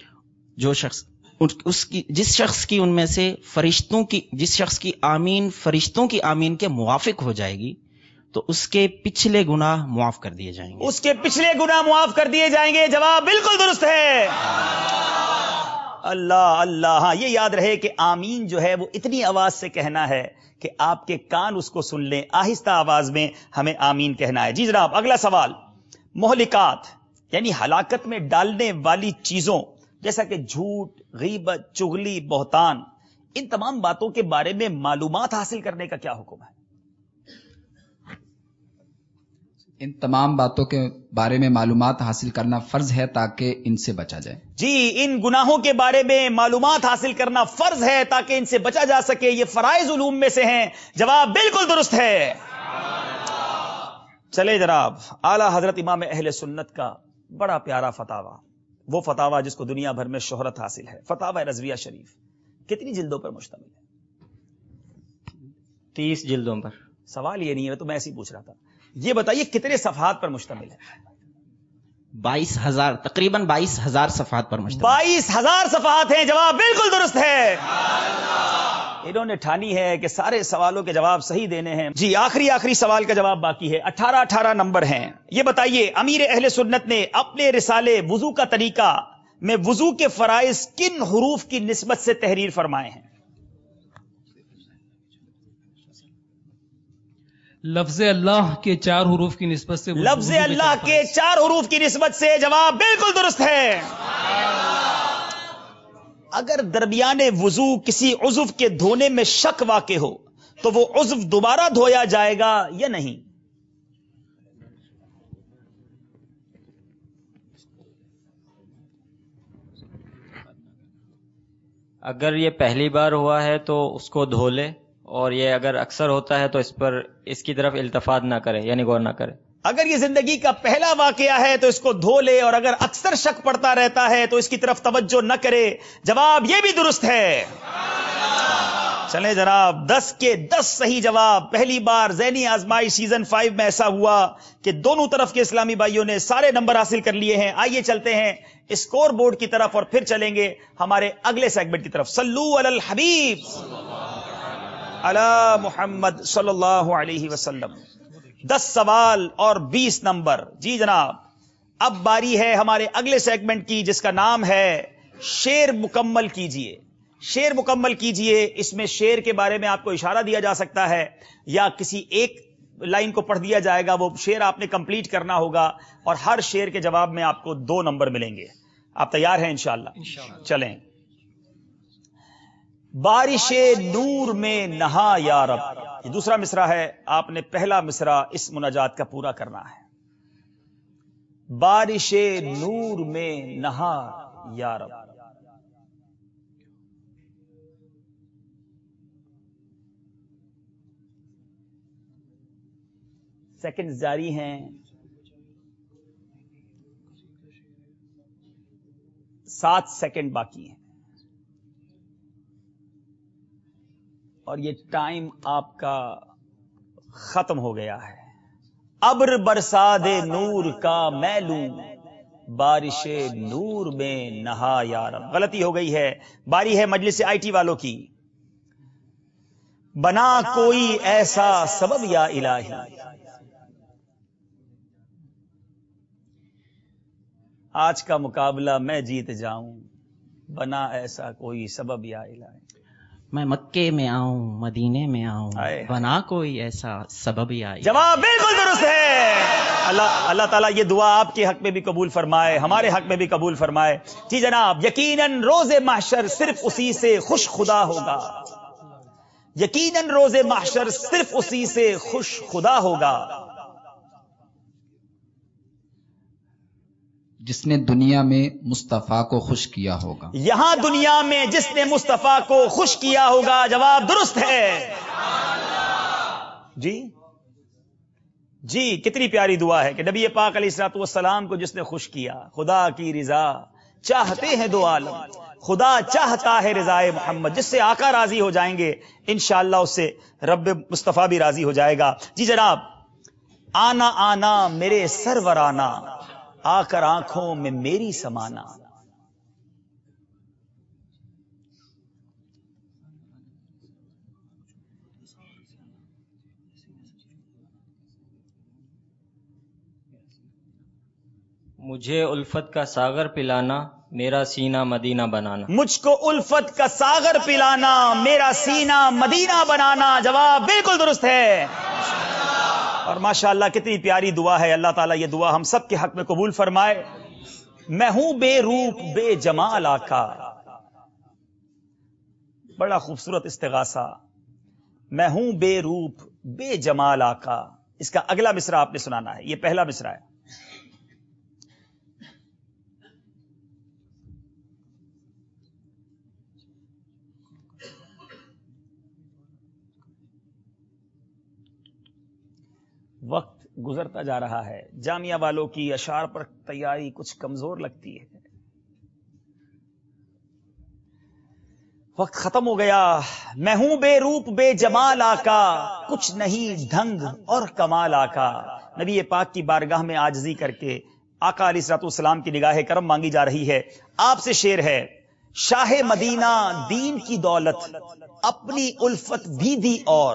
جس شخص کی ان میں سے جس شخص کی آمین فرشتوں کی آمین کے موافق ہو جائے گی تو اس کے پچھلے گناہ معاف کر دیے جائیں گے. اس کے پچھلے گناہ معاف کر دیے جائیں گے. جواب بالکل درست ہے. اللہ اللہ. ہاں، یہ یاد رہے کہ آمین جو ہے وہ اتنی آواز سے کہنا ہے کہ آپ کے کان اس کو سن لیں. آہستہ آواز میں ہمیں آمین کہنا ہے. جی جناب، اگلا سوال. مہلکات یعنی ہلاکت میں ڈالنے والی چیزوں جیسا کہ جھوٹ، غیبت، چغلی، بہتان، ان تمام باتوں کے بارے میں معلومات حاصل کرنے کا کیا حکم ہے؟ ان تمام باتوں کے بارے میں معلومات حاصل کرنا فرض ہے تاکہ ان سے بچا جائے. جی، ان گناہوں کے بارے میں معلومات حاصل کرنا فرض ہے تاکہ ان سے بچا جا سکے. یہ فرائض علوم میں سے ہیں. جواب بالکل درست ہے. چلے جناب، اعلی حضرت امام اہل سنت کا بڑا پیارا فتاوا، وہ فتاوا جس کو دنیا بھر میں شہرت حاصل ہے، فتاوا رضویہ شریف. کتنی جلدوں پر مشتمل ہے؟ 30 جلدوں پر. سوال یہ نہیں ہے، تو میں ایسے ہی پوچھ رہا تھا. یہ بتائیے کتنے صفحات پر مشتمل ہے؟ 22,000 تقریباً 22,000 صفحات پر مشتمل. 22,000 صفحات ہیں. جواب بالکل درست ہے. انہوں نے ٹھانی ہے کہ سارے سوالوں کے جواب صحیح دینے ہیں. جی، آخری سوال کا جواب باقی ہے. 18 نمبر ہیں. یہ بتائیے امیر اہل سنت نے اپنے رسالے وضو کا طریقہ میں وضو کے فرائض کن حروف کی نسبت سے تحریر فرمائے ہیں؟ لفظ اللہ کے 4 حروف کی نسبت سے. لفظ اللہ کے 4 حروف کی نسبت سے. جواب بالکل درست ہے. اگر درمیان وضو کسی عضو کے دھونے میں شک واقع ہو تو وہ عضو دوبارہ دھویا جائے گا یا نہیں؟ اگر یہ پہلی بار ہوا ہے تو اس کو دھو لے، اور یہ اگر اکثر ہوتا ہے تو اس کی طرف التفات نہ کرے، یعنی غور نہ کرے. اگر یہ زندگی کا پہلا واقعہ ہے تو اس کو دھو لے، اور اگر اکثر شک پڑتا رہتا ہے تو اس کی طرف توجہ نہ کرے. جواب یہ بھی درست ہے. چلیں جناب، 10 کے 10 صحیح جواب. پہلی بار ذہنی آزمائش سیزن 5 میں ایسا ہوا کہ دونوں طرف کے اسلامی بھائیوں نے سارے نمبر حاصل کر لیے ہیں. آئیے چلتے ہیں اسکور بورڈ کی طرف اور پھر چلیں گے ہمارے اگلے سیگمنٹ کی طرف. صلو علی الحبیب. علی محمد صلی اللہ علیہ وسلم. 10 سوال اور 20 نمبر. جی جناب، اب باری ہے ہمارے اگلے سیگمنٹ کی جس کا نام ہے شعر مکمل کیجئے. شعر مکمل کیجئے. اس میں شعر کے بارے میں آپ کو اشارہ دیا جا سکتا ہے یا کسی ایک لائن کو پڑھ دیا جائے گا، وہ شعر آپ نے کمپلیٹ کرنا ہوگا اور ہر شعر کے جواب میں آپ کو 2 نمبر ملیں گے. آپ تیار ہیں انشاءاللہ؟ چلیں. بارش نور میں نہا یا رب، یہ دوسرا مصرع ہے. آپ نے پہلا مصرع اس مناجات کا پورا کرنا ہے. بارش نور میں نہا یا رب. سیکنڈ جاری ہیں. 7 سیکنڈ باقی ہیں اور یہ ٹائم آپ کا ختم ہو گیا ہے. ابر برسا دے نور کا میں لوں، بارش نور میں نہا یا رب. غلطی ہو گئی ہے. باری ہے مجلس آئی ٹی والوں کی. بنا کوئی ایسا سبب یا الہی. آج کا مقابلہ میں جیت جاؤں، بنا ایسا کوئی سبب یا الہی. میں مکے میں آؤں مدینے میں آؤں، بنا کوئی ایسا سبب یا الہی. جواب بالکل درست ہے. اللہ تعالیٰ یہ دعا آپ کے حق میں بھی قبول فرمائے، ہمارے حق میں بھی قبول فرمائے. جی جناب، یقیناً روز محشر صرف اسی سے خوش خدا ہوگا. یقیناً روز محشر صرف اسی سے خوش خدا ہوگا جس نے دنیا میں مصطفیٰ کو خوش کیا ہوگا. یہاں دنیا میں جس نے مصطفیٰ کو خوش کیا ہوگا. جواب درست ہے. جی کتنی پیاری دعا ہے کہ نبی پاک علیہ الصلوۃ والسلام کو جس نے خوش کیا. خدا کی رضا چاہتے ہیں 2 عالم، خدا چاہتا ہے رضائے محمد. جس سے آقا راضی ہو جائیں گے انشاءاللہ اس سے رب مصطفیٰ بھی راضی ہو جائے گا. جی جناب، آنا آنا میرے سرور آنا، آ کر آنکھوں میں میری سمانا. مجھے الفت کا ساغر پلانا، میرا سینہ مدینہ بنانا. مجھ کو الفت کا ساغر پلانا، میرا سینہ مدینہ بنانا. جواب بالکل درست ہے. اور ماشاءاللہ کتنی پیاری دعا ہے. اللہ تعالیٰ یہ دعا ہم سب کے حق میں قبول فرمائے. میں ہوں بے روپ بے جمال آقا. بڑا خوبصورت استغاثہ. میں ہوں بے روپ بے جمال آقا. اس کا اگلا مصرع آپ نے سنانا ہے. یہ پہلا مصرع ہے. وقت گزرتا جا رہا ہے. جامعہ والوں کی اشعار پر تیاری کچھ کمزور لگتی ہے. وقت ختم ہو گیا. میں ہوں بے روپ بے جمال آقا، کچھ نہیں ڈھنگ اور کمال آقا. نبی پاک کی بارگاہ میں عاجزی کر کے آقا علیہ الصلوۃ والسلام کی نگاہ کرم مانگی جا رہی ہے. آپ سے شعر ہے. شاہ مدینہ دین کی دولت، اپنی الفت بھی دی اور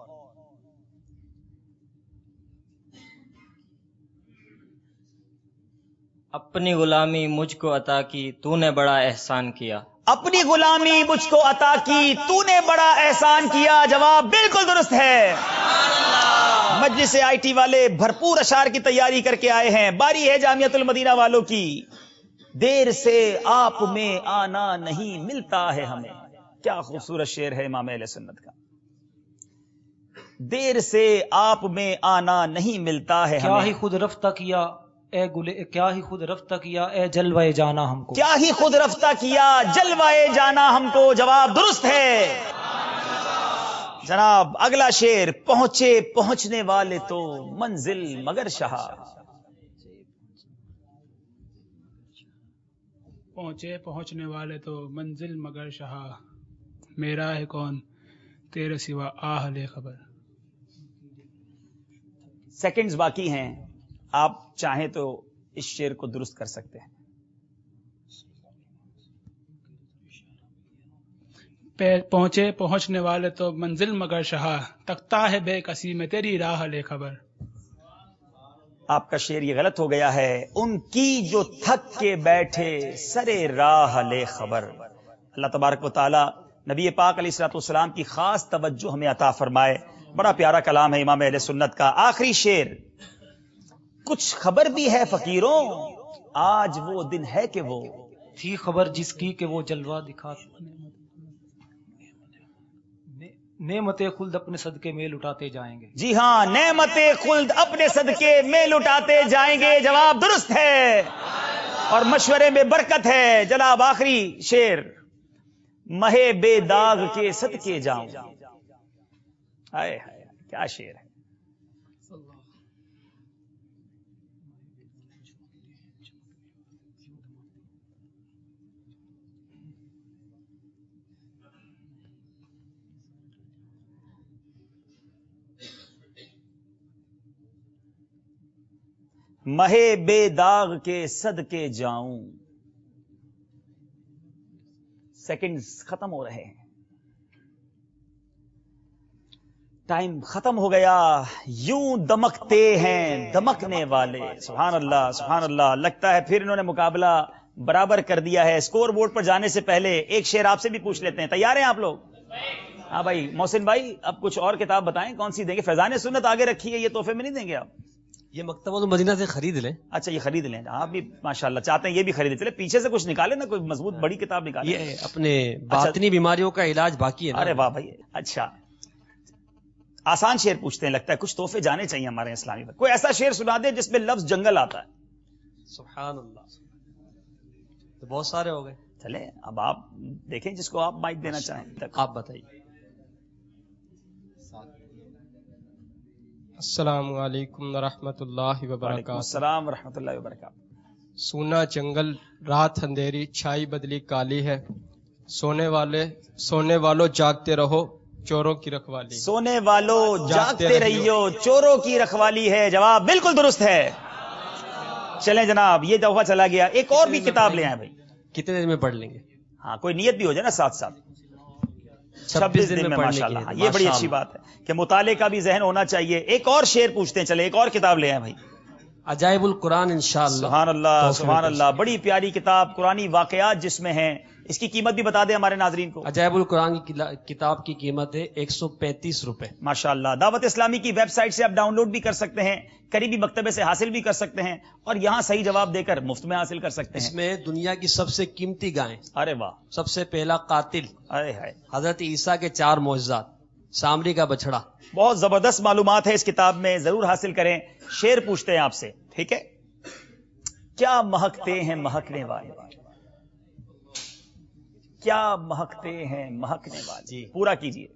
اپنی غلامی مجھ کو عطا کی، تو نے بڑا احسان کیا. اپنی غلامی مجھ کو عطا کی، تو نے بڑا احسان کیا. جواب بالکل درست ہے. مجلس آئی ٹی والے بھرپور اشعار کی تیاری کر کے آئے ہیں. باری ہے جامعۃ المدینہ والوں کی. دیر سے آپ میں آنا نہیں ملتا ہے ہمیں. کیا خوبصورت شعر ہے امام اہل سنت کا. دیر سے آپ میں آنا نہیں ملتا ہے ہمیں. کیا ہی خود رفتہ کیا اے گلے، کیا ہی خود رفتہ کیا اے جلوائے جانا ہم کو. کیا ہی خود رفتہ کیا جلوائے جانا ہم کو. جواب درست ہے. جناب اگلا شعر. پہنچے پہنچنے والے تو منزل مگر شہا. پہنچے پہنچنے والے تو منزل مگر شہا، میرا ہے کون تیرے سوا آہل خبر. سیکنڈز باقی ہیں. آپ چاہیں تو اس شعر کو درست کر سکتے ہیں. پہنچنے والے تو منزل مگر شہا، تکتا ہے بے کسی میں تیری راہ لے خبر۔ آپ کا شعر یہ غلط ہو گیا ہے، ان کی جو تھک کے بیٹھے سرے راہ لے خبر۔ اللہ تبارک و تعالی نبی پاک علیہ الصلوۃ والسلام کی خاص توجہ ہمیں عطا فرمائے۔ بڑا پیارا کلام ہے امام اہل سنت کا۔ آخری شعر، کچھ خبر بھی ہے فقیروں، آج وہ دن ہے کہ وہ تھی خبر جس کی کہ وہ جلوہ دکھا، نعمت خلد اپنے صدقے میں لٹاتے جائیں گے۔ جی ہاں، نعمت خلد اپنے صدقے میں لٹاتے جائیں گے، جواب درست ہے اور مشورے میں برکت ہے۔ جناب آخری شعر، مہے بے داغ کے صدقے جاؤں۔ ہائے ہائے کیا شعر ہے۔ مہے بے داغ کے صدقے جاؤں۔ سیکنڈز ختم ہو رہے ہیں، ٹائم ختم ہو گیا۔ یوں دمکتے ہیں دمکنے والے، سبحان اللہ سبحان اللہ۔ لگتا ہے پھر انہوں نے مقابلہ برابر کر دیا ہے۔ اسکور بورڈ پر جانے سے پہلے ایک شعر آپ سے بھی پوچھ لیتے ہیں، تیار ہیں آپ لوگ؟ ہاں بھائی محسن بھائی، اب کچھ اور کتاب بتائیں کون سی دیں گے؟ فیضان سنت آگے رکھی ہے، یہ تحفے میں نہیں دیں گے آپ؟ یہ مکتبۃ المدینہ سے خرید لیں۔ اچھا یہ خرید لیں، آپ بھی ماشاءاللہ چاہتے ہیں یہ بھی خرید چلے، پیچھے سے کچھ نکالے نا، کوئی مضبوط بڑی کتاب نکالے۔ یہ اپنے باطنی بیماریوں کا علاج باقی ہے نا۔ ارے واہ بھائی، اچھا آسان شعر پوچھتے ہیں، لگتا ہے کچھ تحفے جانے چاہیے ہمارے اسلامی پر۔ کوئی ایسا شعر سنا دے جس میں لفظ جنگل آتا ہے۔ سبحان اللہ، تو بہت سارے ہو گئے۔ چلے اب آپ دیکھیں جس کو آپ مائک دینا چاہیں۔ آپ بتائیے۔ السلام علیکم ورحمۃ اللہ وبرکاتہ۔ السلام ورحمۃ اللہ وبرکاتہ۔ سونا جنگل، رات اندھیری، چھائی بدلی کالی ہے، سونے والوں جاگتے رہو، چوروں کی رکھوالی۔ سونے والوں جاگتے رہیو، چوروں کی رکھوالی ہے، جواب بالکل درست ہے۔ چلیں جناب یہ تحفہ چلا گیا، ایک اور بھی کتاب لے آئیں بھائی۔ کتنے دن میں پڑھ لیں گے؟ ہاں کوئی نیت بھی ہو جائے نا ساتھ ساتھ۔ 26 دن میں ماشاءاللہ، یہ بڑی اچھی بات ہے کہ مطالعے کا بھی ذہن ہونا چاہیے۔ ایک اور شعر پوچھتے ہیں، چلے ایک اور کتاب لے آئیں بھائی۔ عجائب القرآن انشاءاللہ۔ سبحان اللہ سبحان اللہ، بڑی پیاری کتاب، قرآنی واقعات جس میں ہیں۔ اس کی قیمت بھی بتا دیں ہمارے ناظرین کو۔ عجائب القرآن کی کتاب کی قیمت ہے 135 روپے۔ ماشاءاللہ، دعوت اسلامی کی ویب سائٹ سے آپ ڈاؤن لوڈ بھی کر سکتے ہیں، قریبی مکتبے سے حاصل بھی کر سکتے ہیں، اور یہاں صحیح جواب دے کر مفت میں حاصل کر سکتے ہیں۔ اس میں دنیا کی سب سے قیمتی گائیں، ارے واہ، سب سے پہلا قاتل، ہائے حضرت عیسیٰ کے 4 معجزات، سامری کا بچڑا۔ بہت زبردست معلومات ہے اس کتاب میں، ضرور حاصل کریں۔ شعر پوچھتے ہیں آپ سے، ٹھیک ہے؟ کیا مہکتے ہیں مہکنے والے، کیا مہکتے ہیں مہکنے والے، جی پورا کیجئے۔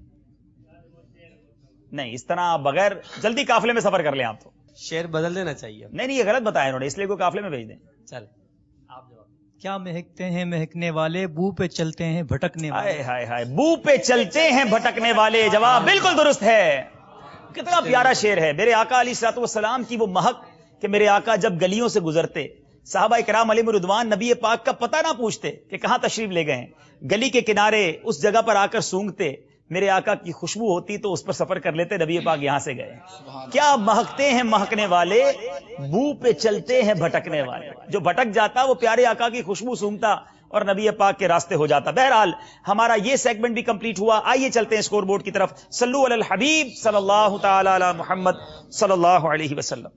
نہیں اس طرح بغیر، جلدی قافلے میں سفر کر لیں آپ تو۔ شعر بدل دینا چاہیے۔ نہیں یہ غلط بتایا انہوں نے، اس لیے کوئی قافلے میں بھیج دیں۔ چل کیا مہکتے ہیں مہکنے والے، بو پہ چلتے ہیں بھٹکنے والے۔ ہائے ہائے ہائے، بو پہ چلتے ہیں بھٹکنے والے، جواب بالکل درست ہے۔ کتنا پیارا شعر ہے۔ میرے آقا علیہ الصلوۃ والسلام کی وہ مہک کہ میرے آقا جب گلیوں سے گزرتے، صحابہ کرام علیہم رضوان نبی پاک کا پتہ نہ پوچھتے کہ کہاں تشریف لے گئے ہیں، گلی کے کنارے اس جگہ پر آ کر سونگتے، میرے آقا کی خوشبو ہوتی تو اس پر سفر کر لیتے، نبی پاک یہاں سے گئے۔ کیا مہکتے ہیں مہکنے والے، بو پہ چلتے ہیں بھٹکنے والے۔ جو بھٹک جاتا وہ پیارے آقا کی خوشبو سونگتا اور نبی پاک کے راستے ہو جاتا۔ بہرحال ہمارا یہ سیگمنٹ بھی کمپلیٹ ہوا۔ آئیے چلتے ہیں اسکور بورڈ کی طرف۔ صلو علی الحبیب صلی اللہ تعالی علی محمد صلی اللہ علیہ وسلم۔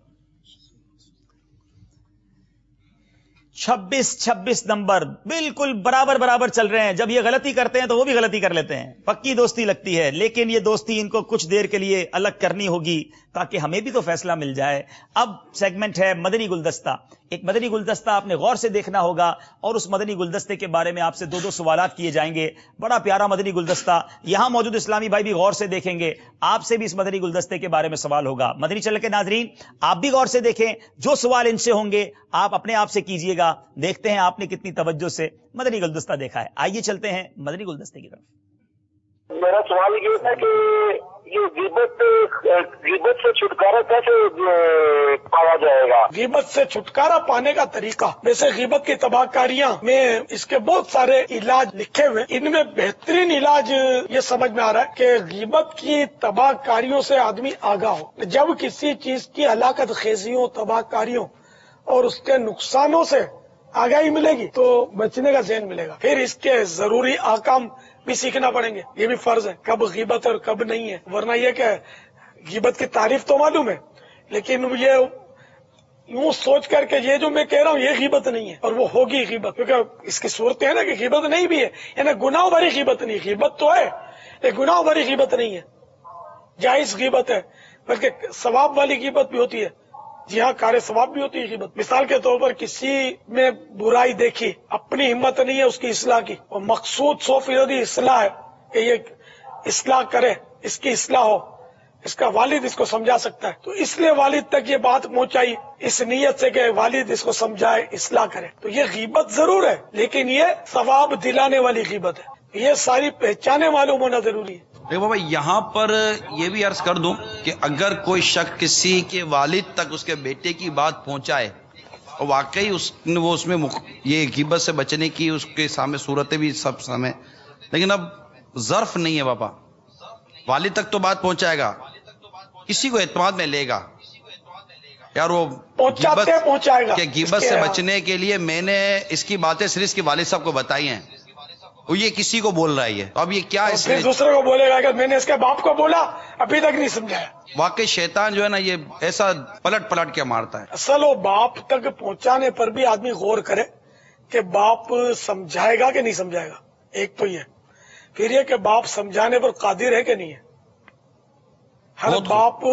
26 نمبر بالکل برابر چل رہے ہیں۔ جب یہ غلطی کرتے ہیں تو وہ بھی غلطی کر لیتے ہیں، پکی دوستی لگتی ہے، لیکن یہ دوستی ان کو کچھ دیر کے لیے الگ کرنی ہوگی تاکہ ہمیں بھی تو فیصلہ مل جائے۔ اب سیگمنٹ ہے مدنی گلدستہ۔ ایک مدنی گلدستہ آپ نے غور سے دیکھنا ہوگا اور اس مدنی گلدستے کے بارے میں آپ سے 2 سوالات کیے جائیں گے۔ بڑا پیارا مدنی گلدستہ، یہاں موجود اسلامی بھائی بھی غور سے دیکھیں گے، آپ سے بھی اس مدنی گلدستے کے بارے میں سوال ہوگا۔ مدنی چینل کے ناظرین آپ بھی غور سے دیکھیں، جو سوال ان سے ہوں گے آپ اپنے آپ سے کیجئے گا۔ دیکھتے ہیں آپ نے کتنی توجہ سے مدنی گلدستہ دیکھا ہے۔ آئیے چلتے ہیں مدنی گلدستے کی طرف۔ میرا سوال یہ تھا کہ یہ غیبت سے چھٹکارا کیسے پایا جائے گا؟ गीबत से छुटकारा पाने का तरीका, वैसे गीबत की तबाहकारियां में इसके बहुत सारे इलाज लिखे हुए, इनमें बेहतरीन इलाज ये समझ में आ रहा है कि गीबत की तबाहकारियों से आदमी आगाह हो। जब किसी चीज की हलाकत खेजियों, तबाहकारियों और उसके नुकसानों से आगाही मिलेगी तो बचने का ज़हन मिलेगा। फिर इसके जरूरी आकाम भी सीखना पड़ेंगे, ये भी फर्ज है, कब गीबत और कब नहीं है। वरना ये कि गीबत की तारीफ तो मालूम है, लेकिन ये यूं सोच करके ये जो मैं कह रहा हूँ ये गीबत नहीं है और वो होगी गीबत, क्योंकि इसकी सूरत है ना कि गीबत नहीं भी है, यानी गुनाह भरी गीबत नहीं, गीबत तो है लेकिन गुनाह भरी गीबत नहीं है, जायज गीबत है, बल्कि सवाब वाली गीबत भी होती है। जी हाँ, कार्य सवाब भी होती है गीबत। मिसाल के तौर पर किसी में बुराई देखी, अपनी हिम्मत नहीं है उसकी इस्लाह की, और मकसूद 100% इस्लाह है कि ये इस्लाह करे, इसकी इस्लाह हो, इसका वालिद इसको समझा सकता है, तो इसलिए वालिद तक ये बात पहुंचाई इस नीयत से कि वालिद इसको समझाए, इस्लाह करे, तो ये गीबत जरूर है लेकिन ये सवाब दिलाने वाली गीबत है। ये सारी पहचाने मालूम होना जरूरी है। देखो बाबा, यहाँ पर ये भी अर्ज कर दूं कि अगर कोई शख्स किसी के वालिद तक उसके बेटे की बात पहुंचाए और वाकई वो उसमें ये गीबत से बचने की उसके सामने सूरतें भी सब समय, लेकिन अब ज़र्फ नहीं है बाबा, वालिद तक तो बात पहुंचाएगा, किसी को एतमाद में लेगा यार, वो पहुंचाएगा कि गीबत से बचने के लिए मैंने इसकी बातें सिर्फ इसके वालिद साहब को बताई हैं, वो ये किसी को बोल रहा है, तो अब ये क्या है, फिर दूसरे को बोलेगा कि मैंने इसके बाप को बोला, अभी तक नहीं समझाया। वाकई शैतान जो है ना ये ऐसा पलट पलट के मारता है। असल वो बाप तक पहुंचाने पर भी आदमी गौर करे कि बाप समझाएगा कि नहीं समझाएगा, एक तो ये, फिर ये कि बाप समझाने पर कादिर है कि नहीं है। हर बाप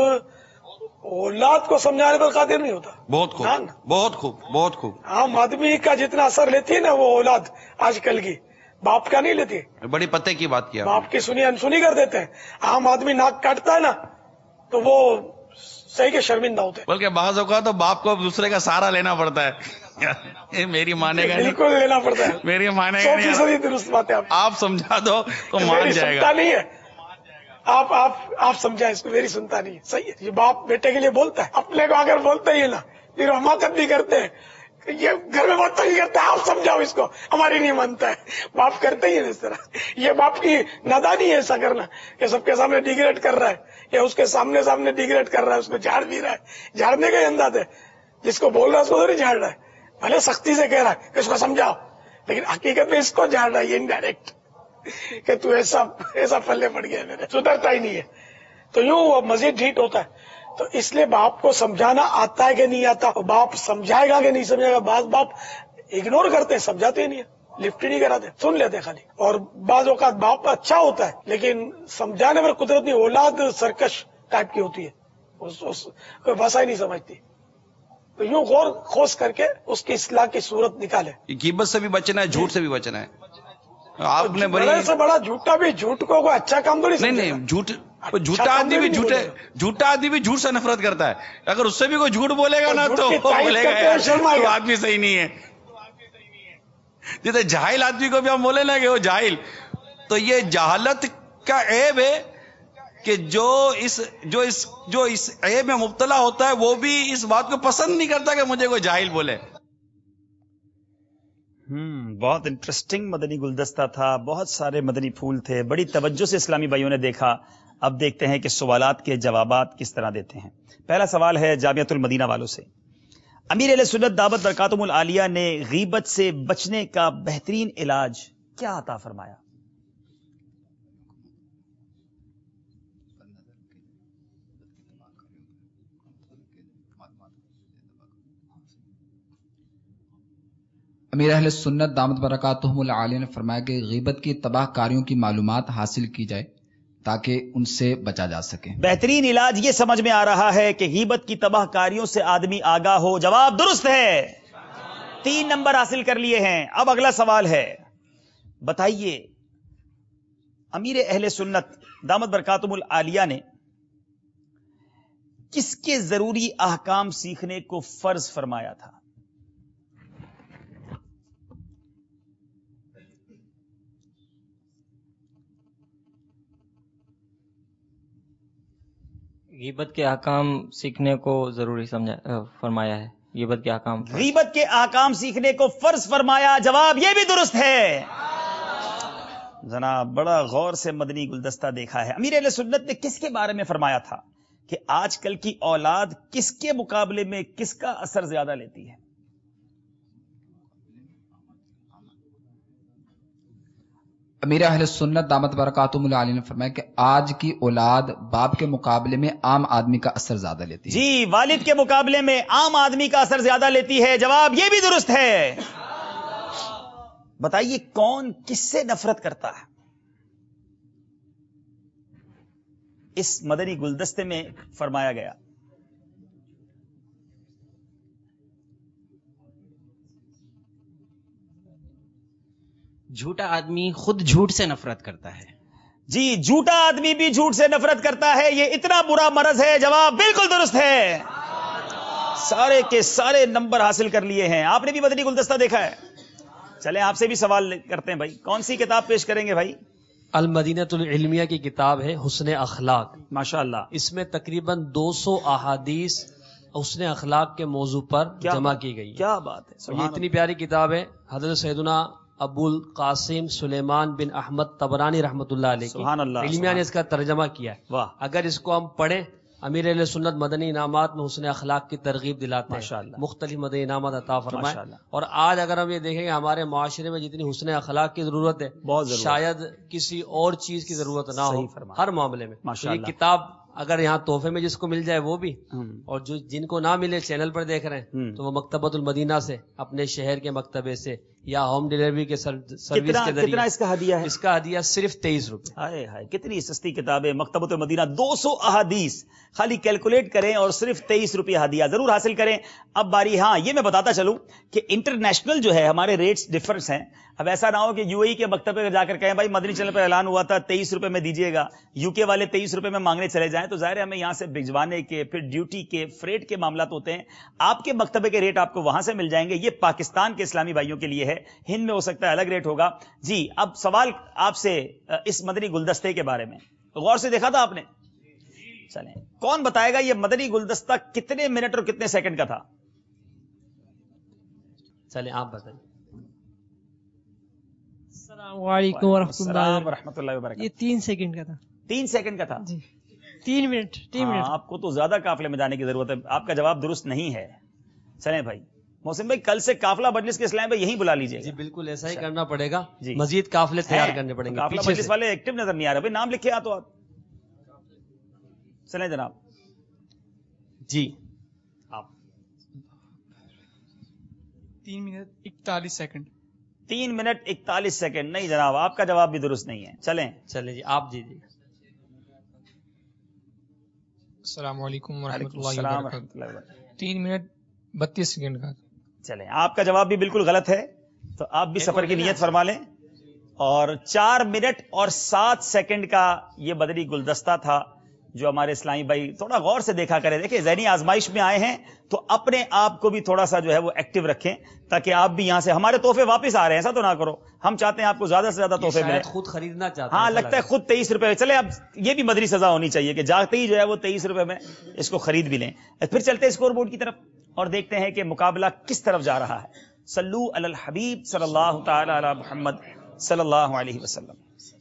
औलाद को समझाने पर कादिर नहीं होता। बहुत खूब, बहुत खूब, बहुत खूब। आम आदमी का जितना असर लेती है ना वो औलाद आजकल की, बाप का नहीं लेती। बड़ी पते की बात किया, बाप की सुनी अनसुनी कर देते हैं। आम आदमी नाक काटता है ना तो वो सही के शर्मिंदा होते हैं। बल्कि बाज़ औक़ात तो बाप को दूसरे का सहारा लेना पड़ता है। ये मेरी मानेगा नहीं, बिल्कुल लेना पड़ता है, मेरी मानेगा नहीं, 100% दुरुस्त बात है। आप समझा दो तो मान जाएगा। सुनता नहीं है, आप समझाए इसको, मेरी सुनता नहीं है। सही है, ये बाप बेटे के लिए बोलता है, अपने को अगर बोलता ही है ना फिर हमाकत भी करते हैं, ये घर में बात नहीं करता है, आप समझाओ इसको, हमारी नहीं मानता है, बाप करते ही है इस तरह। ये बाप की नादानी है ऐसा करना कि सबके सामने डिग्रेड कर रहा है या उसके सामने डिग्रेड कर रहा है, उसको झाड़ भी रहा है, झाड़ने का अंदाज है, जिसको बोल रहा है उसको थोड़ी झाड़ रहा है, भले सख्ती से कह रहा है कि इसको समझाओ, लेकिन हकीकत में इसको झाड़ रहा है इनडायरेक्ट कि तू ऐसा पल्ले पड़ गया, मेरे सुधरता ही नहीं है, तो यूं वो मजीद ढीठ होता है। तो इसलिए बाप को समझाना आता है कि नहीं आता, बाप समझाएगा कि नहीं समझाएगा। बाज बाप इग्नोर करते हैं, समझाते ही नहीं है, लिफ्ट ही नहीं कराते, सुन लेते खाली। और बाज औकात बाप अच्छा होता है लेकिन समझाने पर कुदरत नहीं, औलाद सरकश टाइप की होती है, कोई भाषा ही नहीं समझती। तो यूं गौर खोज करके उसकी इस्लाह की सूरत निकाले। गीबत से भी बचना है, झूठ से भी बचना है। आपने बड़े से बड़ा झूठा भी झूठ को कोई अच्छा काम थोड़ी नहीं, झूठा आदमी भी झूठ से नफरत करता है। अगर उससे भी कोई झूठ बोलेगा ना तो बोलेगा यार तो आदमी सही नहीं है। जैसे जाहिल आदमी को भी हम बोले ना कि वो जाहिल, तो ये जहालत का ऐब है कि जो इस ऐब में मुब्तला होता है वो भी इस बात को पसंद नहीं करता कि मुझे कोई जाहिल बोले। बहुत इंटरेस्टिंग मदनी गुलदस्ता था, बहुत सारे मदनी फूल थे, बड़ी तवज्जो से इस्लामी भाइयों ने देखा। अब देखते हैं कि सवालात के जवाबात किस तरह देते हैं। पहला सवाल है जामियतुल मदीना वालों से। अमीर अहले सुन्नत दावत बरकातुहुल आलिया ने गीबत से बचने का बेहतरीन इलाज क्या अता फरमाया? अमीर अहले सुन्नत दामत बरकातुहुल आलिया ने फरमाया कि गीबत की तबाहकारियों की मालूमात हासिल की जाए ताकि उनसे बचा जा सके। बेहतरीन इलाज ये समझ में आ रहा है कि गीबत की तबाहकारियों से आदमी आगाह हो। जवाब दुरुस्त है, 3 नंबर हासिल कर लिए हैं। अब अगला सवाल है, बताइए अमीर अहले सुन्नत दामत बरकातुहुल आलिया ने किसके जरूरी अहकाम सीखने को फर्ज फरमाया था? गीबत के अहकाम सीखने को जरूरी फरमाया है। غیبت کے احکام غیبت کے احکام سیکھنے کو فرض فرمایا، جواب یہ بھی درست ہے۔ جناب بڑا غور سے مدنی گلدستہ دیکھا ہے۔ امیر اہل سنت نے کس کے بارے میں فرمایا تھا کہ آج کل کی اولاد کس کے مقابلے میں کس کا اثر زیادہ لیتی ہے؟ امیر اہل سنت دامت برکاتہم العالی نے فرمایا کہ آج کی اولاد باپ کے مقابلے میں عام آدمی کا اثر زیادہ لیتی ہے۔ جی، والد کے مقابلے میں عام آدمی کا اثر زیادہ لیتی ہے، جواب یہ بھی درست ہے۔ بتائیے کون کس سے نفرت کرتا ہے؟ اس مدنی گلدستے میں فرمایا گیا۔ جھوٹا آدمی خود جھوٹ سے نفرت کرتا ہے۔ جی، جھوٹا آدمی بھی جھوٹ سے نفرت کرتا ہے، یہ اتنا برا مرض ہے، جواب بالکل درست ہے۔ سارے کے سارے نمبر حاصل کر لیے ہیں۔ آپ نے بھی مدنی گلدستہ دیکھا ہے؟ چلیں آپ سے بھی سوال کرتے ہیں بھائی، کون سی کتاب پیش کریں گے بھائی؟ المدینۃ العلمیہ کی کتاب ہے حسن اخلاق، ماشاءاللہ۔ اس میں تقریباً 200 احادیث حسن اخلاق کے موضوع پر جمع کی گئی۔ کیا بات ہے، یہ اتنی پیاری کتاب ہے، حضرت سیدنا ابو القاسم سلیمان بن احمد طبرانی رحمۃ اللہ علیہ سبحان اللہ، علمیہ نے اس کا ترجمہ کیا ہے۔ واہ، اگر اس کو ہم پڑھیں، امیر اہل سنت مدنی انعامات میں حسن اخلاق کی ترغیب دلاتے ہیں، مختلف مدنی انعامات عطا فرمائے۔ اور آج اگر ہم یہ دیکھیں کہ ہمارے معاشرے میں جتنی حسن اخلاق کی ضرورت ہے، شاید کسی اور چیز کی ضرورت نہ ہو ہر معاملے میں۔ یہ کتاب اگر یہاں تحفے میں جس کو مل جائے وہ بھی، اور جو جن کو نہ ملے چینل پر دیکھ رہے ہیں تو وہ مکتبۃ المدینہ سے، اپنے شہر کے مکتبے سے یا ہوم ڈیلیوری کے سروس کے ذریعے۔ کتنا اس کا ہدیہ ہے؟ اس کا ہدیہ صرف 23 روپے۔ ہائے ہائے، کتنی سستی کتاب ہے مکتبۃ المدینہ، 200 احادیث، خالی کیلکولیٹ کریں اور صرف 23 روپے ہدیہ، ضرور حاصل کریں۔ اب باری، ہاں یہ میں بتاتا چلوں کہ انٹرنیشنل جو ہے ہمارے ریٹس ڈفرنس ہیں۔ اب ایسا نہ ہو کہ یو اے کے مکتبے میں جا کر کہیں بھائی مدنی چینل پر اعلان ہوا تھا 23 روپے میں دیجیے گا، یو کے والے 23 روپے میں مانگنے چلے جائیں، تو ظاہر ہے ہمیں یہاں سے بھجوانے کے، پھر ڈیوٹی کے، فریٹ کے معاملات ہوتے ہیں۔ آپ کے مکتبے کے ریٹ آپ کو وہاں سے مل جائیں گے۔ یہ پاکستان کے اسلامی بھائیوں کے لیے ہے، ہند میں ہو سکتا ہے الگ ریٹ ہوگا۔ جی، اب سوال آپ سے اس مدنی گلدستے کے بارے میں غور سے دیکھا تھا آپ نے؟ چلیں، کون بتائے گا یہ مدنی گلدستہ کتنے منٹ اور کتنے سیکنڈ کا تھا؟ چلیں آپ بتائیں۔ السلام علیکم ورحمۃ اللہ وبرکاتہ۔ یہ 3 سیکنڈ کا تھا۔ 3 سیکنڈ کا تھا؟ جی، 3 منٹ۔ آپ کو تو زیادہ قافلے میں جانے کی ضرورت ہے، آپ کا جواب درست نہیں ہے۔ چلیں بھائی، محسن بھائی کل سے قافلہ مجلس کے اسلام بھائی یہیں بلا لیجیے۔ جی بالکل ایسا ہی کرنا پڑے گا، مزید قافلے تیار کرنے پڑیں گے۔ قافلہ مجلس والے ایکٹیو نظر نہیں آ رہے، بھائی نام لکھے تو آپ چلیں جناب۔ جی آپ 3 منٹ 41 سیکنڈ۔ 3 منٹ 41 سیکنڈ نہیں جناب، آپ کا جواب بھی درست نہیں ہے۔ چلیں جی آپ جی۔ السلام علیکم ورحمۃ اللہ وبرکاتہ۔ 3 منٹ 32 سیکنڈ کا۔ چلیں، آپ کا جواب بھی بالکل غلط ہے، تو آپ بھی سفر کی نیت فرما لیں۔ اور 4 منٹ اور 7 سیکنڈ کا یہ مدنی گلدستہ تھا جو ہمارے اسلامی بھائی تھوڑا غور سے دیکھا کرے۔ دیکھیں ذہنی آزمائش میں آئے ہیں تو اپنے آپ کو بھی تھوڑا سا جو ہے وہ ایکٹیو رکھیں، تاکہ آپ بھی یہاں سے، ہمارے تحفے واپس آ رہے ہیں ایسا تو نہ کرو، ہم چاہتے ہیں آپ کو زیادہ سے زیادہ تحفے ملیں۔ خود خریدنا چاہتے ہیں؟ ہاں لگتا ہے خود 23 روپے۔ چلے اب یہ بھی مدنی سزا ہونی چاہیے کہ جاگتے ہی جو ہے وہ 23 روپے میں اس کو خرید بھی لیں۔ پھر چلتے ہیں اسکور بورڈ کی طرف اور دیکھتے ہیں کہ مقابلہ کس طرف جا رہا ہے۔ صلو علی الحبیب صلی اللہ تعالی علی محمد صلی اللہ علیہ وسلم۔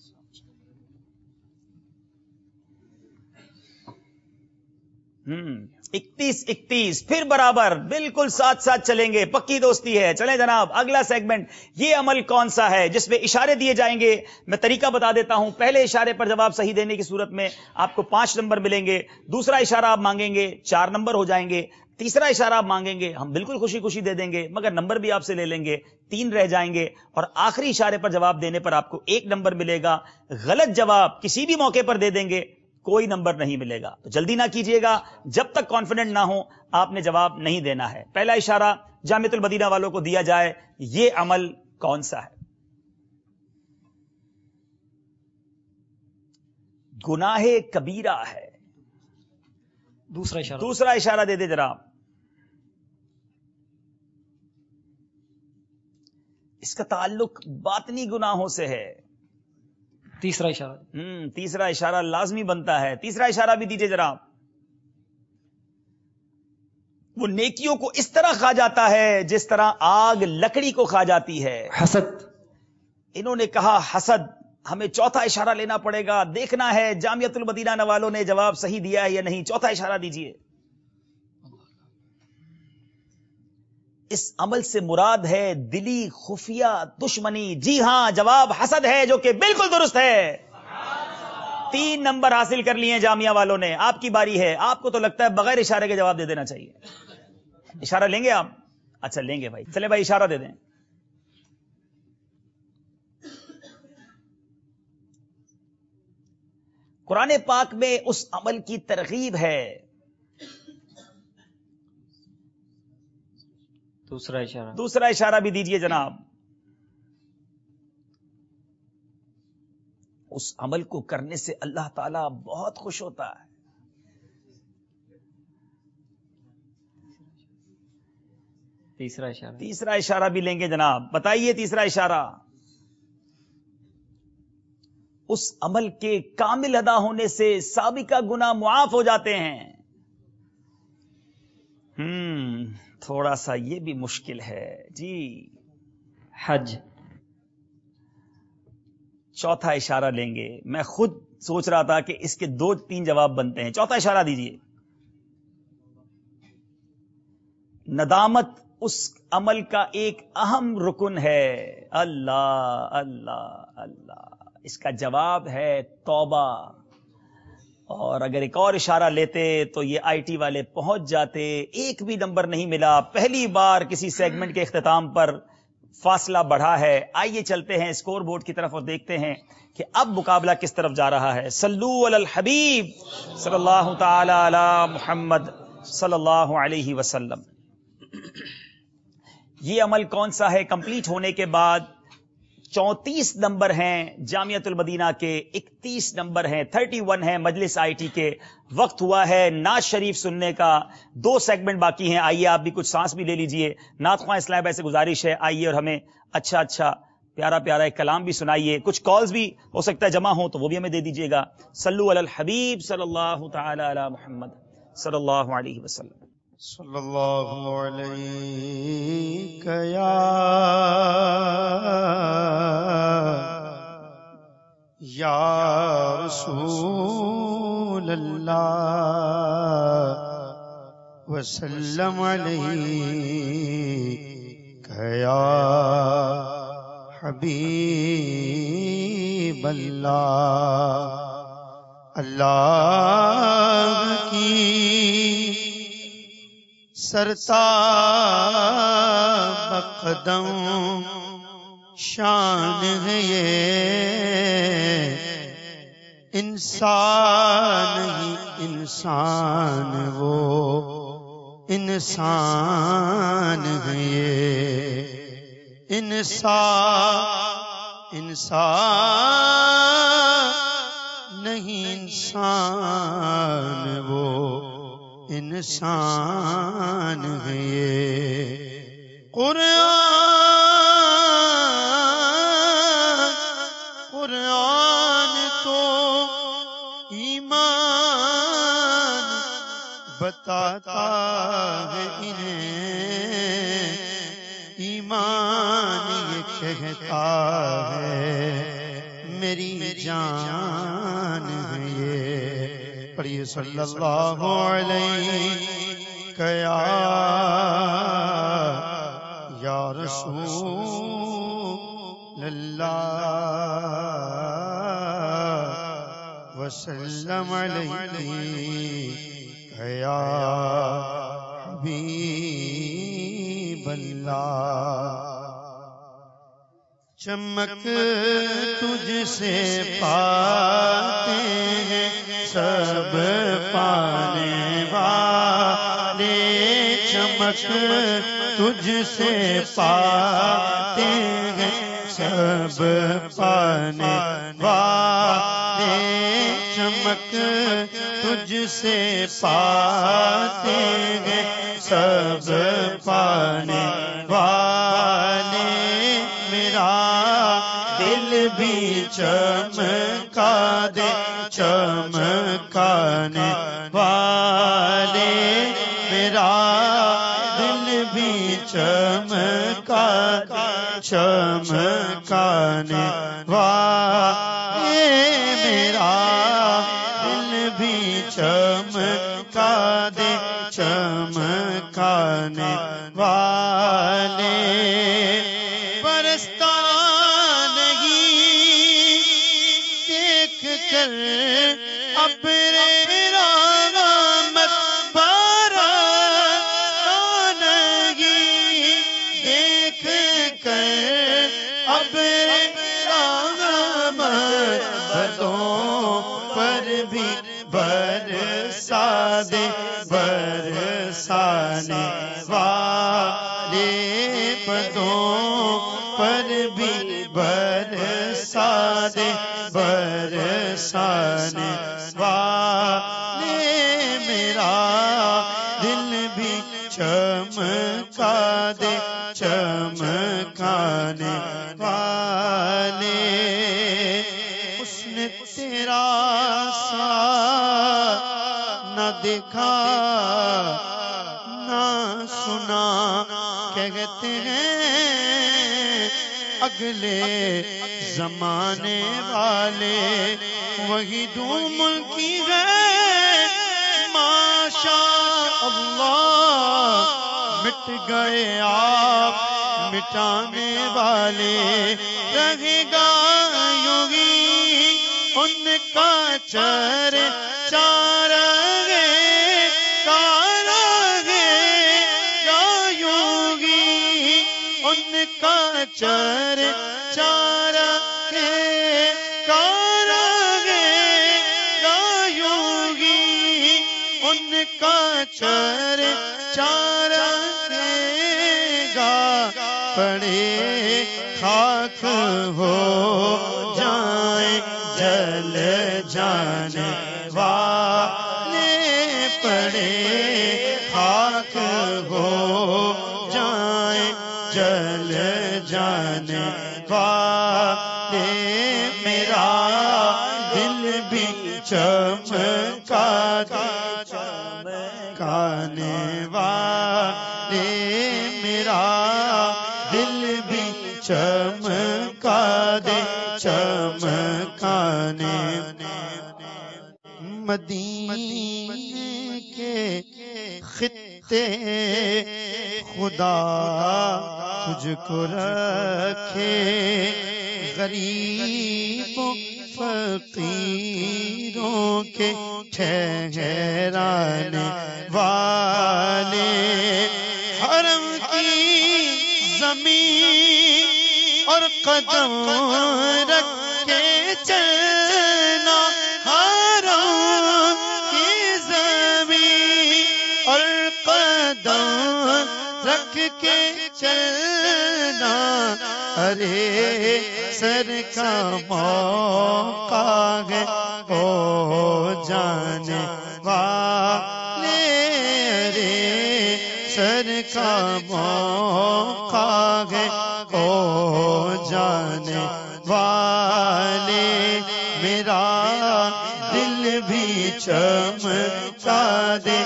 31 پھر برابر، بالکل ساتھ ساتھ چلیں گے، پکی دوستی ہے۔ چلیں جناب، اگلا سیگمنٹ، یہ عمل کون سا ہے جس میں اشارے دیے جائیں گے؟ میں طریقہ بتا دیتا ہوں۔ پہلے اشارے پر جواب صحیح دینے کی صورت میں آپ کو 5 نمبر ملیں گے، دوسرا اشارہ آپ مانگیں گے 4 نمبر ہو جائیں گے، تیسرا اشارہ آپ مانگیں گے ہم بالکل خوشی خوشی دے دیں گے، مگر نمبر بھی آپ سے لے لیں گے، 3 رہ جائیں گے، اور آخری اشارے پر جواب دینے پر آپ کو 1 نمبر ملے گا۔ غلط جواب کسی بھی موقع پر دے دیں گے، کوئی نمبر نہیں ملے گا۔ تو جلدی نہ کیجیے گا، جب تک کانفیڈنٹ نہ ہو آپ نے جواب نہیں دینا ہے۔ پہلا اشارہ جامعۃ المدینہ والوں کو دیا جائے، یہ عمل کون سا ہے؟ گناہ کبیرہ ہے۔ دوسرا اشارہ دے دے جناب۔ اس کا تعلق باطنی گناہوں سے ہے۔ تیسرا اشارہ تیسرا اشارہ لازمی بنتا ہے، تیسرا اشارہ بھی دیجیے جناب۔ وہ نیکیوں کو اس طرح کھا جاتا ہے جس طرح آگ لکڑی کو کھا جاتی ہے. حسد. انہوں نے کہا حسد. ہمیں چوتھا اشارہ لینا پڑے گا. دیکھنا ہے جامعۃ المدینہ والوں نے جواب صحیح دیا ہے یا نہیں. چوتھا اشارہ دیجئے. اس عمل سے مراد ہے دلی خفیہ دشمنی. جی ہاں، جواب حسد ہے، جو کہ بالکل درست ہے. 3 نمبر حاصل کر لیے جامعہ والوں نے. آپ کی باری ہے. آپ کو تو لگتا ہے بغیر اشارے کے جواب دے دینا چاہیے. اشارہ لیں گے آپ؟ اچھا لیں گے بھائی. چلے بھائی اشارہ دے دیں. قرآن پاک میں اس عمل کی ترغیب ہے. دوسرا اشارہ بھی دیجئے جناب. اس عمل کو کرنے سے اللہ تعالیٰ بہت خوش ہوتا ہے. تیسرا اشارہ بھی لیں گے جناب. بتائیے تیسرا اشارہ. اس عمل کے کامل ادا ہونے سے سابقہ گناہ معاف ہو جاتے ہیں. تھوڑا سا یہ بھی مشکل ہے جی. حج. چوتھا اشارہ لیں گے. میں خود سوچ رہا تھا کہ اس کے 2-3 جواب بنتے ہیں. چوتھا اشارہ دیجئے. ندامت اس عمل کا ایک اہم رکن ہے. اللہ اللہ اللہ. اس کا جواب ہے توبہ. اور اگر ایک اور اشارہ لیتے تو یہ آئی ٹی والے پہنچ جاتے. ایک بھی نمبر نہیں ملا. پہلی بار کسی سیگمنٹ کے اختتام پر فاصلہ بڑھا ہے. آئیے چلتے ہیں اسکور بورڈ کی طرف اور دیکھتے ہیں کہ اب مقابلہ کس طرف جا رہا ہے. صلو علی الحبیب صلی اللہ تعالی علی محمد صلی اللہ علیہ وسلم. یہ عمل کون سا ہے؟ کمپلیٹ ہونے کے بعد 34 نمبر ہیں جامعۃ المدینہ کے، 31 نمبر ہیں، 31 ہیں مجلس آئی ٹی کے. وقت ہوا ہے نعت شریف سننے کا. 2 سیگمنٹ باقی ہیں. آئیے آپ بھی کچھ سانس بھی لے لیجئے. نعت خواں اسلام بھائی سے گزارش ہے آئیے اور ہمیں اچھا پیارا پیارا ایک کلام بھی سنائیے. کچھ کالز بھی ہو سکتا ہے جمع ہوں تو وہ بھی ہمیں دے دیجئے گا. صلو علی الحبیب صلی اللہ تعالی علی محمد صلی اللہ علیہ وسلم. صلی اللہ علیہ یا رسول اللہ وسلم علیہ یا حبیب اللہ. اللہ کی سرتاب قدم شان ہے یہ، انسان ہی انسان وہ انسان ہے یہ، انسان نہیں انسان وہ انسان ہے یہ. قرآن تو ایمان بتاتا ہے انہیں، ایمان یہ کہتا ہے میری جان ہے یہ. پڑھیے صلی اللہ علیہ یا رسول اللہ وسلم علیہ یا حبیب اللہ. چمک تجھ سے پاتے ہیں سب پانے والے، چمک تجھ سے پاتے ہیں سب پانے والے، چمک تجھ سے پاتے ہیں سب پانے والے. میرا دل بھی چمکا دے چمکانے والے، میرا چمکا چمکانے والے میرا دل بھی چمکا دے چمکانے والے برستا نہیں دیکھ کر ابر رحمت برستا نہیں دیکھ کر ابر رحمت بدوں پر بھی برسا دے برسانے والے بدوں پر بھی برسا دے برسانے والے میرا دل بھی چمکا دے چمکانے والے اس نے تیرا سا نہ دیکھا نہ سنا کہتے ہیں اگلے زمانے والے وہی دھوم کی ہے ماشاء اللہ مٹ گئے آپ مٹانے والے رہے گا یوں ہی ان کا چرچا رہے ان کا چرچا رہے یوں ہی ان کا چرچا رہے گا پڑے خاک ہو جائیں جل جانے والے پڑے خاک ہو جائیں جل جانے والے میرا دل بھی چمکا دے چمکانے والے میرا دل بھی چمکا دے چمکانے مدینے کے خطے خدا تجھ کو رکھے غریبوں فقیروں کے ٹھہرانے والے حرم کی زمین اور قدم رکھ کے چلنا حرم کی زمین اور قدم رکھ کے چلنا ارے سر کا موقع ہے او جانے والے ارے سر کا موقع ہے او جانے والے میرا دل بھی چمکا دے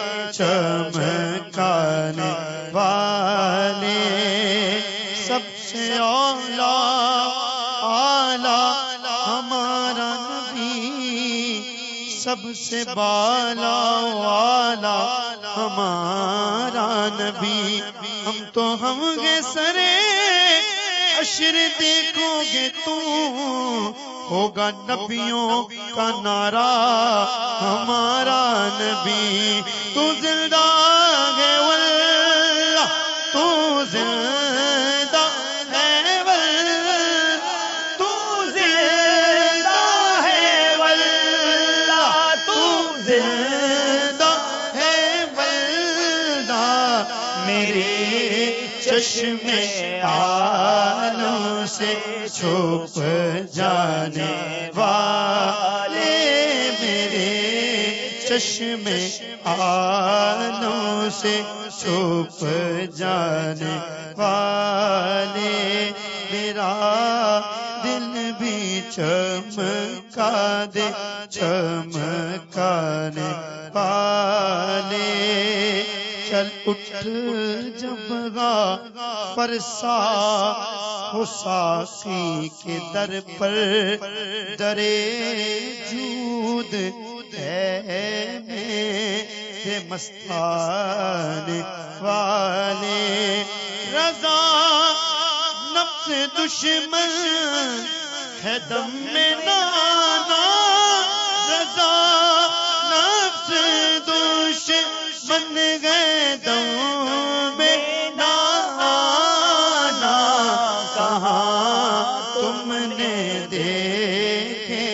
چمکانے والے سب سے اعلیٰ ہمارا نبی سب سے بالا والا ہمارا نبی ہم تو ہم گے سرے حشر دیکھو گے تو ہوگا نبیوں کا نعرہ ہمارا نبی تو زندہ ہے واللہ تو زندہ ہے واللہ تو زندہ ہے واللہ تو زندہ ہے واللہ میرے چشمے عالم سے چھپ جانے والے میرے چشمے عالم سے چھپ جانے والے میرا دل بھی چمکا دے چمکانے والے اٹھ جب پر ہو ساقی کے در پر درے جود ہے میرے مستان والے رضا نفس دشمن ہے دم میں نانا رضا نفس دشمن ہے دم میں نانا کہاں تم نے دیکھے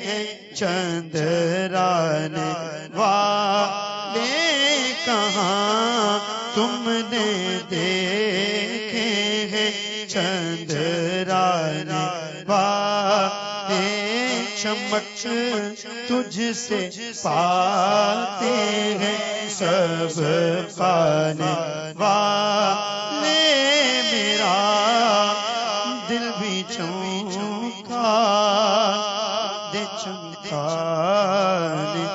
چندران والے کہاں تم نے دیکھے ہیں چندران والے چمک تجھ سے پاتے ہیں سب پانے والے میرا دل بھی چمکا دے چمکانے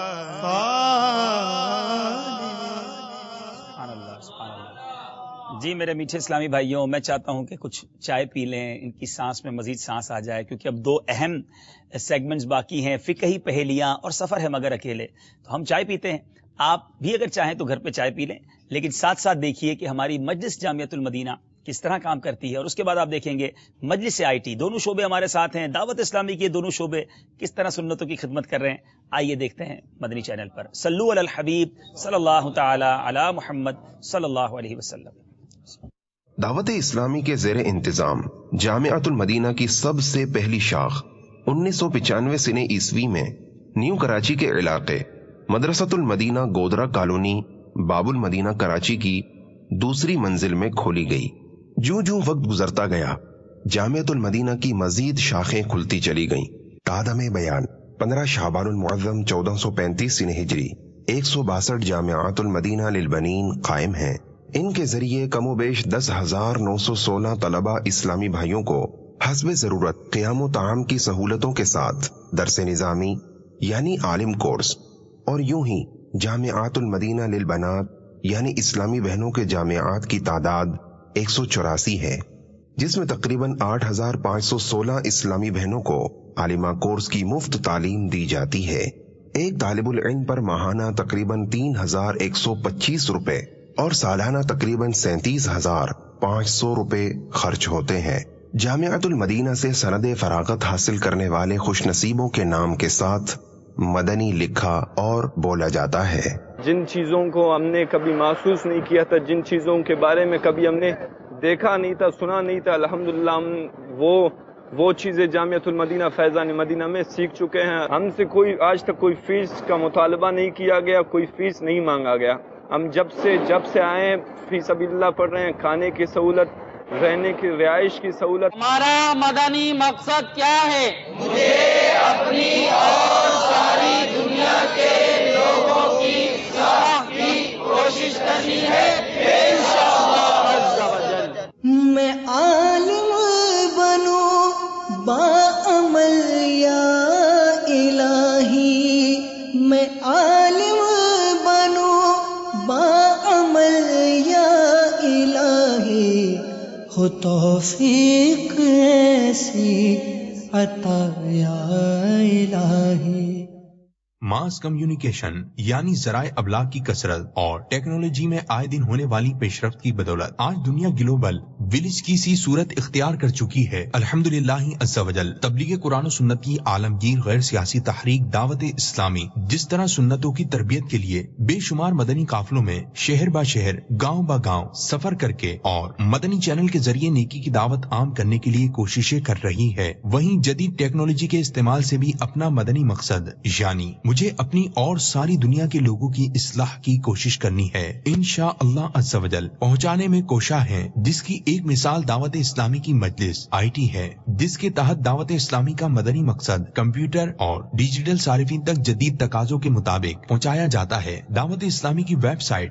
جی میرے میٹھے اسلامی بھائیوں، میں چاہتا ہوں کہ کچھ چائے پی لیں، ان کی سانس میں مزید سانس آ جائے، کیونکہ اب دو اہم سیگمنٹس باقی ہیں، فقہی پہیلیاں اور سفر ہے مگر اکیلے. تو ہم چائے پیتے ہیں، آپ بھی اگر چاہیں تو گھر پہ چائے پی لیں، لیکن ساتھ ساتھ دیکھیے کہ ہماری مجلس جامعۃ المدینہ کس طرح کام کرتی ہے، اور اس کے بعد آپ دیکھیں گے مجلس IT دونوں شعبے ہمارے ساتھ ہیں، دعوت اسلامی کے دونوں شعبے کس طرح سنتوں کی خدمت کر رہے ہیں. آئیے دیکھتے ہیں مدنی چینل پر. صلو علی الحبیب صلی اللہ تعالی علی محمد صلی اللہ علیہ وسلم. دعوت اسلامی کے زیر انتظام جامعۃ المدینہ کی سب سے پہلی شاخ 1995 سنہ عیسوی میں نیو کراچی کے علاقے مدرسۃ المدینہ گودرا کالونی باب المدینہ کراچی کی دوسری منزل میں کھولی گئی. جوں وقت گزرتا گیا جامعۃ المدینہ کی مزید شاخیں کھلتی چلی گئیں. تادم بیان 15 شعبان المعظم 1435 سنہ ہجری 162 جامعات المدینہ للبنین قائم ہیں. ان کے ذریعے کم و بیش 10,916 طلبہ اسلامی بھائیوں کو حسب ضرورت قیام و طعام کی سہولتوں کے ساتھ درس نظامی یعنی عالم کورس، اور یوں ہی جامعات المدینہ للبنات یعنی اسلامی بہنوں کے جامعات کی تعداد 184 ہے، جس میں تقریباً 8,516 اسلامی بہنوں کو عالمہ کورس کی مفت تعلیم دی جاتی ہے. ایک طالب العلم پر ماہانہ تقریباً 3,125 روپے اور سالانہ تقریباً 37,500 روپے خرچ ہوتے ہیں. جامعۃ المدینہ سے سند فراغت حاصل کرنے والے خوش نصیبوں کے نام کے ساتھ مدنی لکھا اور بولا جاتا ہے. جن چیزوں کو ہم نے کبھی محسوس نہیں کیا تھا، جن چیزوں کے بارے میں کبھی ہم نے دیکھا نہیں تھا، سنا نہیں تھا، الحمدللہ ہم وہ چیزیں جامعۃ المدینہ فیضان مدینہ میں سیکھ چکے ہیں. ہم سے آج تک کوئی فیس کا مطالبہ نہیں کیا گیا، کوئی فیس نہیں مانگا گیا. ہم جب سے آئے فی سبیل اللہ پڑھ رہے ہیں. کھانے کی سہولت، رہنے کی رہائش کی سہولت. ہمارا مدنی مقصد کیا ہے؟ مجھے اپنی اور ساری دنیا کے لوگوں کی اصلاح کی کوشش کرنی ہے انشاءاللہ عز و جل. میں عالم بنوں باعمل یا الہی، میں عالم بنوں باعمل یا الہی، ہو توفیق ایسی عطا یا الہی. ماس کمیونیکیشن یعنی ذرائع ابلاغ کی کثرت اور ٹیکنالوجی میں آئے دن ہونے والی پیش رفت کی بدولت آج دنیا گلوبل ولیج کی سی صورت اختیار کر چکی ہے. الحمدللہ عز و جل. تبلیغ قرآن و سنت کی عالمگیر غیر سیاسی تحریک دعوت اسلامی جس طرح سنتوں کی تربیت کے لیے بے شمار مدنی قافلوں میں شہر با شہر گاؤں با گاؤں سفر کر کے اور مدنی چینل کے ذریعے نیکی کی دعوت عام کرنے کے لیے کوششیں کر رہی ہے، وہیں جدید ٹیکنالوجی کے استعمال سے بھی اپنا مدنی مقصد یعنی مجھے اپنی اور ساری دنیا کے لوگوں کی اصلاح کی کوشش کرنی ہے انشاءاللہ عز و جل پہنچانے میں کوشاں ہیں، جس کی ایک مثال دعوت اسلامی کی مجلس IT ہے، جس کے تحت دعوت اسلامی کا مدنی مقصد کمپیوٹر اور ڈیجیٹل صارفین تک جدید تقاضوں کے مطابق پہنچایا جاتا ہے. دعوت اسلامی کی ویب سائٹ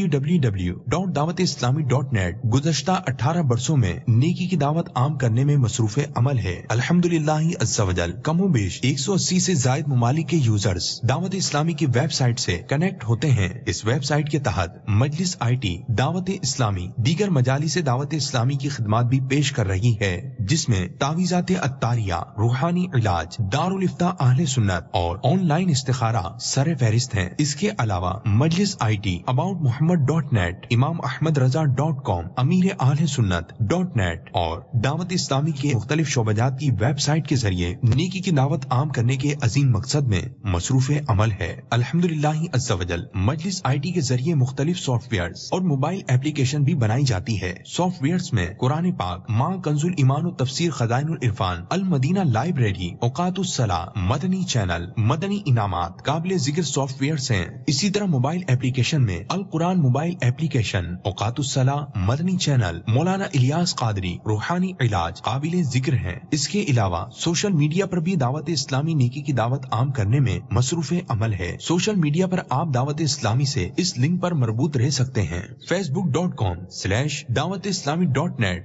www.dawatislami.net گزشتہ 18 برسوں میں نیکی کی دعوت عام کرنے میں مصروف عمل ہے. الحمدللہ عز و جل. کم و بیش 180 سے زائد ممالک کے یوزرز दावत इस्लामी की वेबसाइट से कनेक्ट होते हैं। इस वेबसाइट के तहत मजलिस IT दावत इस्लामी दीगर मजालिस दावत इस्लामी की खिदमत भी पेश कर रही है, जिसमें तावीज़ात अत्तारिया, रूहानी इलाज, दारुल इफ्ता अहले सुन्नत और ऑनलाइन इस्तिखारा सर फहरिस्त हैं। इसके अलावा मजलिस IT अबाउट मोहम्मद.net, इमाम अहमद रजा.com, अमीर अहले सुन्नत.net और दावत इस्लामी के मुख्तलिफ शोबाजात की वेबसाइट के जरिए नेकी की दावत आम करने के अजीम मकसद में मसरूफ अमल है। अल्हम्दुलिल्लाह अज़्ज़ा वजल मजलिस IT के जरिए मुख्तलिफ सॉफ्टवेयर और मोबाइल एप्लीकेशन भी बनाई जाती है। सॉफ्टवेयर में कुरान पाक, माँ कंजुल ईमान और तफसीर खजाइनुल इरफान, अल मदीना लाइब्रेरी, औकातुस सलाह, मदनी चैनल, मदनी इनामात काबिल जिक्र सॉफ्टवेयर हैं। इसी तरह मोबाइल एप्लीकेशन में अल कुरान मोबाइल एप्लीकेशन, औकातुस सलाह, मदनी चैनल, मौलाना इलियास कादरी, रूहानी इलाज काबिल जिक्र हैं। इसके अलावा सोशल मीडिया पर भी दावत इस्लामी नेकी की दावत आम करने में मसरूफ अमल है। सोशल मीडिया पर आप दावत इस्लामी से इस लिंक पर मरबूत रह सकते हैं। facebook.com/dawat-islami.net,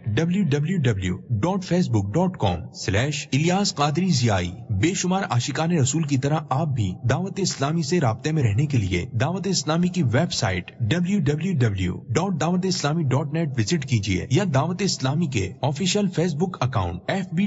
www.facebook.com/इलियास कादरी ज़ियाई। बेशुमार आशिकान रसूल की तरह आप भी दावत इस्लामी से राब्ते में रहने के लिए दावत इस्लामी की वेबसाइट www.dawat-islami.net विजिट कीजिए या दावत इस्लामी के ऑफिशियल फेसबुक अकाउंट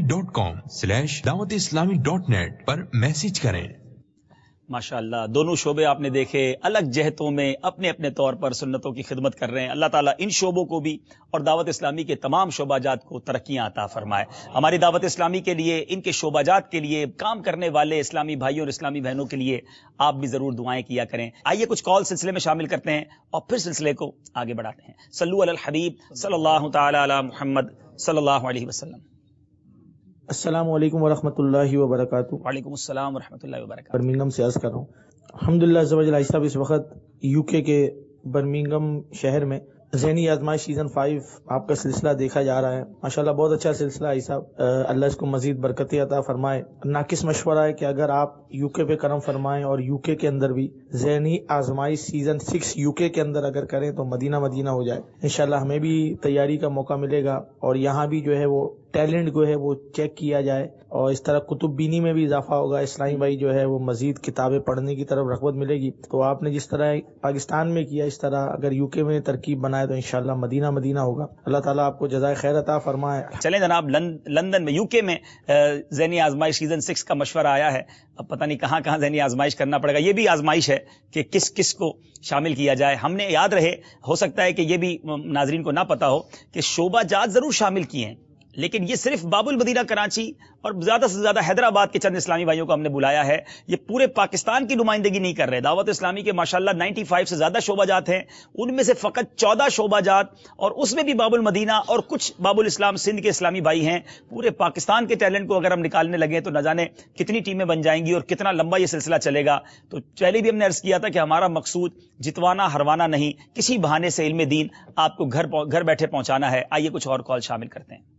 fb.com/dawat-islami.net पर मैसेज करें। माशाअल्लाह, दोनों शोबे आपने देखे, अलग जहतों में अपने अपने तौर पर सुन्नतों की खिदमत कर रहे हैं। अल्लाह ताला इन शोबों को भी और दावत इस्लामी के तमाम शोबाजात को तरक्कियां अता फरमाए। हमारी दावत इस्लामी के लिए, इनके शोबाजात के लिए काम करने वाले इस्लामी भाइयों और इस्लामी बहनों के लिए आप भी जरूर दुआएं किया करें। आइए कुछ कॉल सिलसिले में शामिल करते हैं और फिर सिलसिले को आगे बढ़ाते हैं। सल्लु अलल हबीब सल्लल्लाहु तआला अला मुहम्मद सल्लल्लाहु अलैहि वसल्लम। अस्सलामु अलैकुम वरहमतुल्लाहि वबरकातुहू। वालेकुम अस्सलाम वरहमतुल्लाहि वबरकातुहू। बर्मिंघम से अर्ज कर रहा हूँ, अल्हम्दुलिल्लाह अज़्ज़ा वजल साहब इस वक्त यूके के बर्मिंघम शहर में ज़हनी आज़माइश सीजन 5 आपका सिलसिला देखा जा रहा है। माशाल्लाह बहुत अच्छा सिलसिला है साहब, अल्लाह इसको मजीद बरकतें अता फरमाए। नाकिस मशवरा है कि अगर आप यूके पे करम फरमाएं और यूके के अंदर भी ज़हनी आज़माइश सीजन 6 यूके के अंदर अगर करें तो मदीना मदीना हो जाए। इंशाल्लाह हमें भी तैयारी का मौका मिलेगा और यहाँ भी जो है वो टैलेंट जो है वो चेक किया जाए और इस तरह कुतुब बीनी में भी इजाफा होगा। इस्लामी भाई जो है वो मजीद किताबें पढ़ने की तरफ रग़बत मिलेगी। तो आपने जिस तरह पाकिस्तान में किया, इस तरह अगर यूके में तरकीब बनाए तो इंशाल्लाह मदीना मदीना होगा। अल्लाह ताला आपको जज़ाए खैर अता फरमाए। चलें जनाब, लंदन में यूके में ज़हनी आजमाइश सीजन 6 का मशवरा आया है। अब पता नहीं कहाँ कहाँ ज़हनी आजमाइश करना पड़ेगा। ये भी आजमाइश है कि किस किस को शामिल किया जाए। हमने याद रहे, हो सकता है कि ये भी नाजरीन को ना पता हो कि शोबाजात जरूर शामिल किए हैं, लेकिन ये सिर्फ बाबुल मदीना कराची और ज्यादा से ज्यादा हैदराबाद के चंद इस्लामी भाइयों को हमने बुलाया है। ये पूरे पाकिस्तान की नुमाइंदगी नहीं कर रहे। दावत इस्लामी के माशाल्लाह 95 से ज्यादा शोबाजात हैं, उनमें से फकत 14 शोबाजात और उसमें भी बाबुल मदीना और कुछ बाबुल इस्लाम सिंध के इस्लामी भाई हैं। पूरे पाकिस्तान के टैलेंट को अगर हम निकालने लगे तो न जाने कितनी टीमें बन जाएंगी और कितना लंबा ये सिलसिला चलेगा। तो पहले भी हमने अर्ज किया था कि हमारा मकसूद जितवाना हरवाना नहीं, किसी बहाने से इल्म दीन आपको घर बैठे पहुंचाना है। आइए कुछ और कॉल शामिल करते हैं।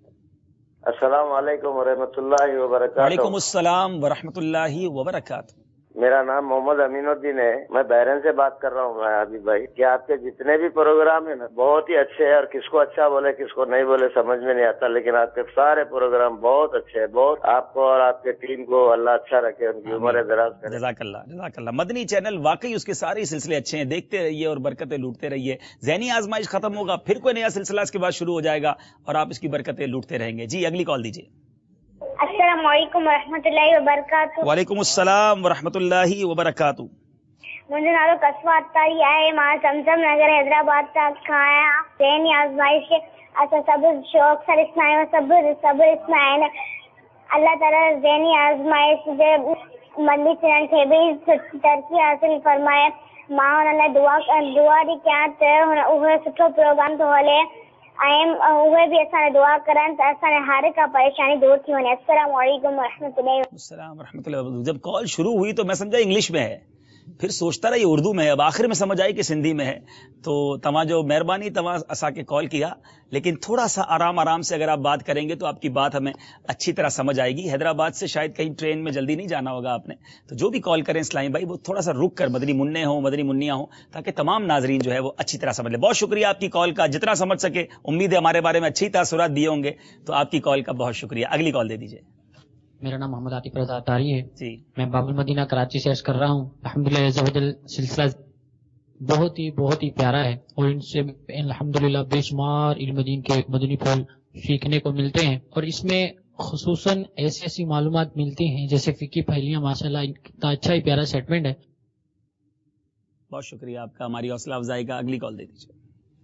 अस्सलाम वालेकुम वरहमतुल्लाहि वबरकातुहू। वालेकुम अस्सलाम वरहमतुल्लाहि वबरकातुहू। मेरा नाम मोहम्मद अमीनुद्दीन है, मैं बहरन से बात कर रहा हूँ। हाबिब भाई, कि आपके जितने भी प्रोग्राम है ना बहुत ही अच्छे हैं और किसको अच्छा बोले किसको नहीं बोले समझ में नहीं आता, लेकिन आपके सारे प्रोग्राम बहुत अच्छे हैं। बहुत आपको और आपके टीम को अल्लाह अच्छा रखे, उनकी उम्र दराज करे। जज़ाकल्लाह जज़ाकल्लाह। मदनी चैनल वाकई उसके सारे सिलसिले अच्छे हैं, देखते रहिए और बरकतें लूटते रहिए। ज़हनी आजमाइश खत्म होगा, फिर कोई नया सिलसिला इसके बाद शुरू हो जाएगा और आप इसकी बरकतें लूटते रहेंगे। जी अगली कॉल दीजिए। अस्सलाम वालेकुम वरहमतुल्लाहि वबरकातुहू। वालेकुम अस्सलाम वरहमतुल्लाहि वबरकातुहू। मुंहिंजो नालो कसवा अत्तारी आहे, मां समसम नगर हैदराबाद तां खां आहियां। ज़हनी आज़माइश असां सभु शौक़ सां ॾिसंदा आहियूं, सभु ॾिसंदा आहिनि। अल्लाह ताला ज़हनी आज़माइश जे मदनी चैनल खे बि तरक़ी हासिल फरमाए। मां हुन लाइ दुआ थी कयां त उहो सुठो प्रोग्राम थो हले ऐं उहे भी असां दुआ करन त असां हर का परेशानी दूर थी वने। अस्सलाम वालेकुम वरहमतुल्लाहि। जब कॉल शुरू हुई तो मैं समझा इंग्लिश में है, फिर सोचता रहा ये उर्दू में है, अब आखिर में समझ आई कि सिंधी में है। तो तव्हां जो मेहरबानी, तव्हां असा के कॉल किया, लेकिन थोड़ा सा आराम से अगर आप बात करेंगे तो आपकी बात हमें अच्छी तरह समझ आएगी। हैदराबाद से शायद कहीं ट्रेन में जल्दी नहीं जाना होगा आपने, तो जो भी कॉल करें इस्लामी भाई वो थोड़ा सा रुक कर मदनी मुन्ने हो, मदनी मुन्नियां हो, ताकि तमाम नाजरीन जो है वो अच्छी तरह समझ ले। बहुत शुक्रिया आपकी कॉल का, जितना समझ सके। उम्मीद है हमारे बारे में अच्छी तासुरात दिए होंगे, तो आपकी कॉल का बहुत शुक्रिया। अगली कॉल दे दीजिए। میرا نام محمد عاطف رضا اطاری ہے جی. میں باب المدینہ کراچی سے عرض کر رہا ہوں. الحمدللہ عز و جل سلسلہ بہت ہی پیارا ہے اور ان سے الحمدللہ بے شمار علم دین کے مدنی پھول سیکھنے کو ملتے ہیں اور اس میں خصوصاً ایسی معلومات ملتی ہیں جیسے فقہی پہلیاں. ماشاءاللہ اتنا اچھا ہی پیارا سیٹمنٹ ہے. بہت شکریہ آپ کا ہماری حوصلہ افزائی کا. اگلی کال دے دیجیے.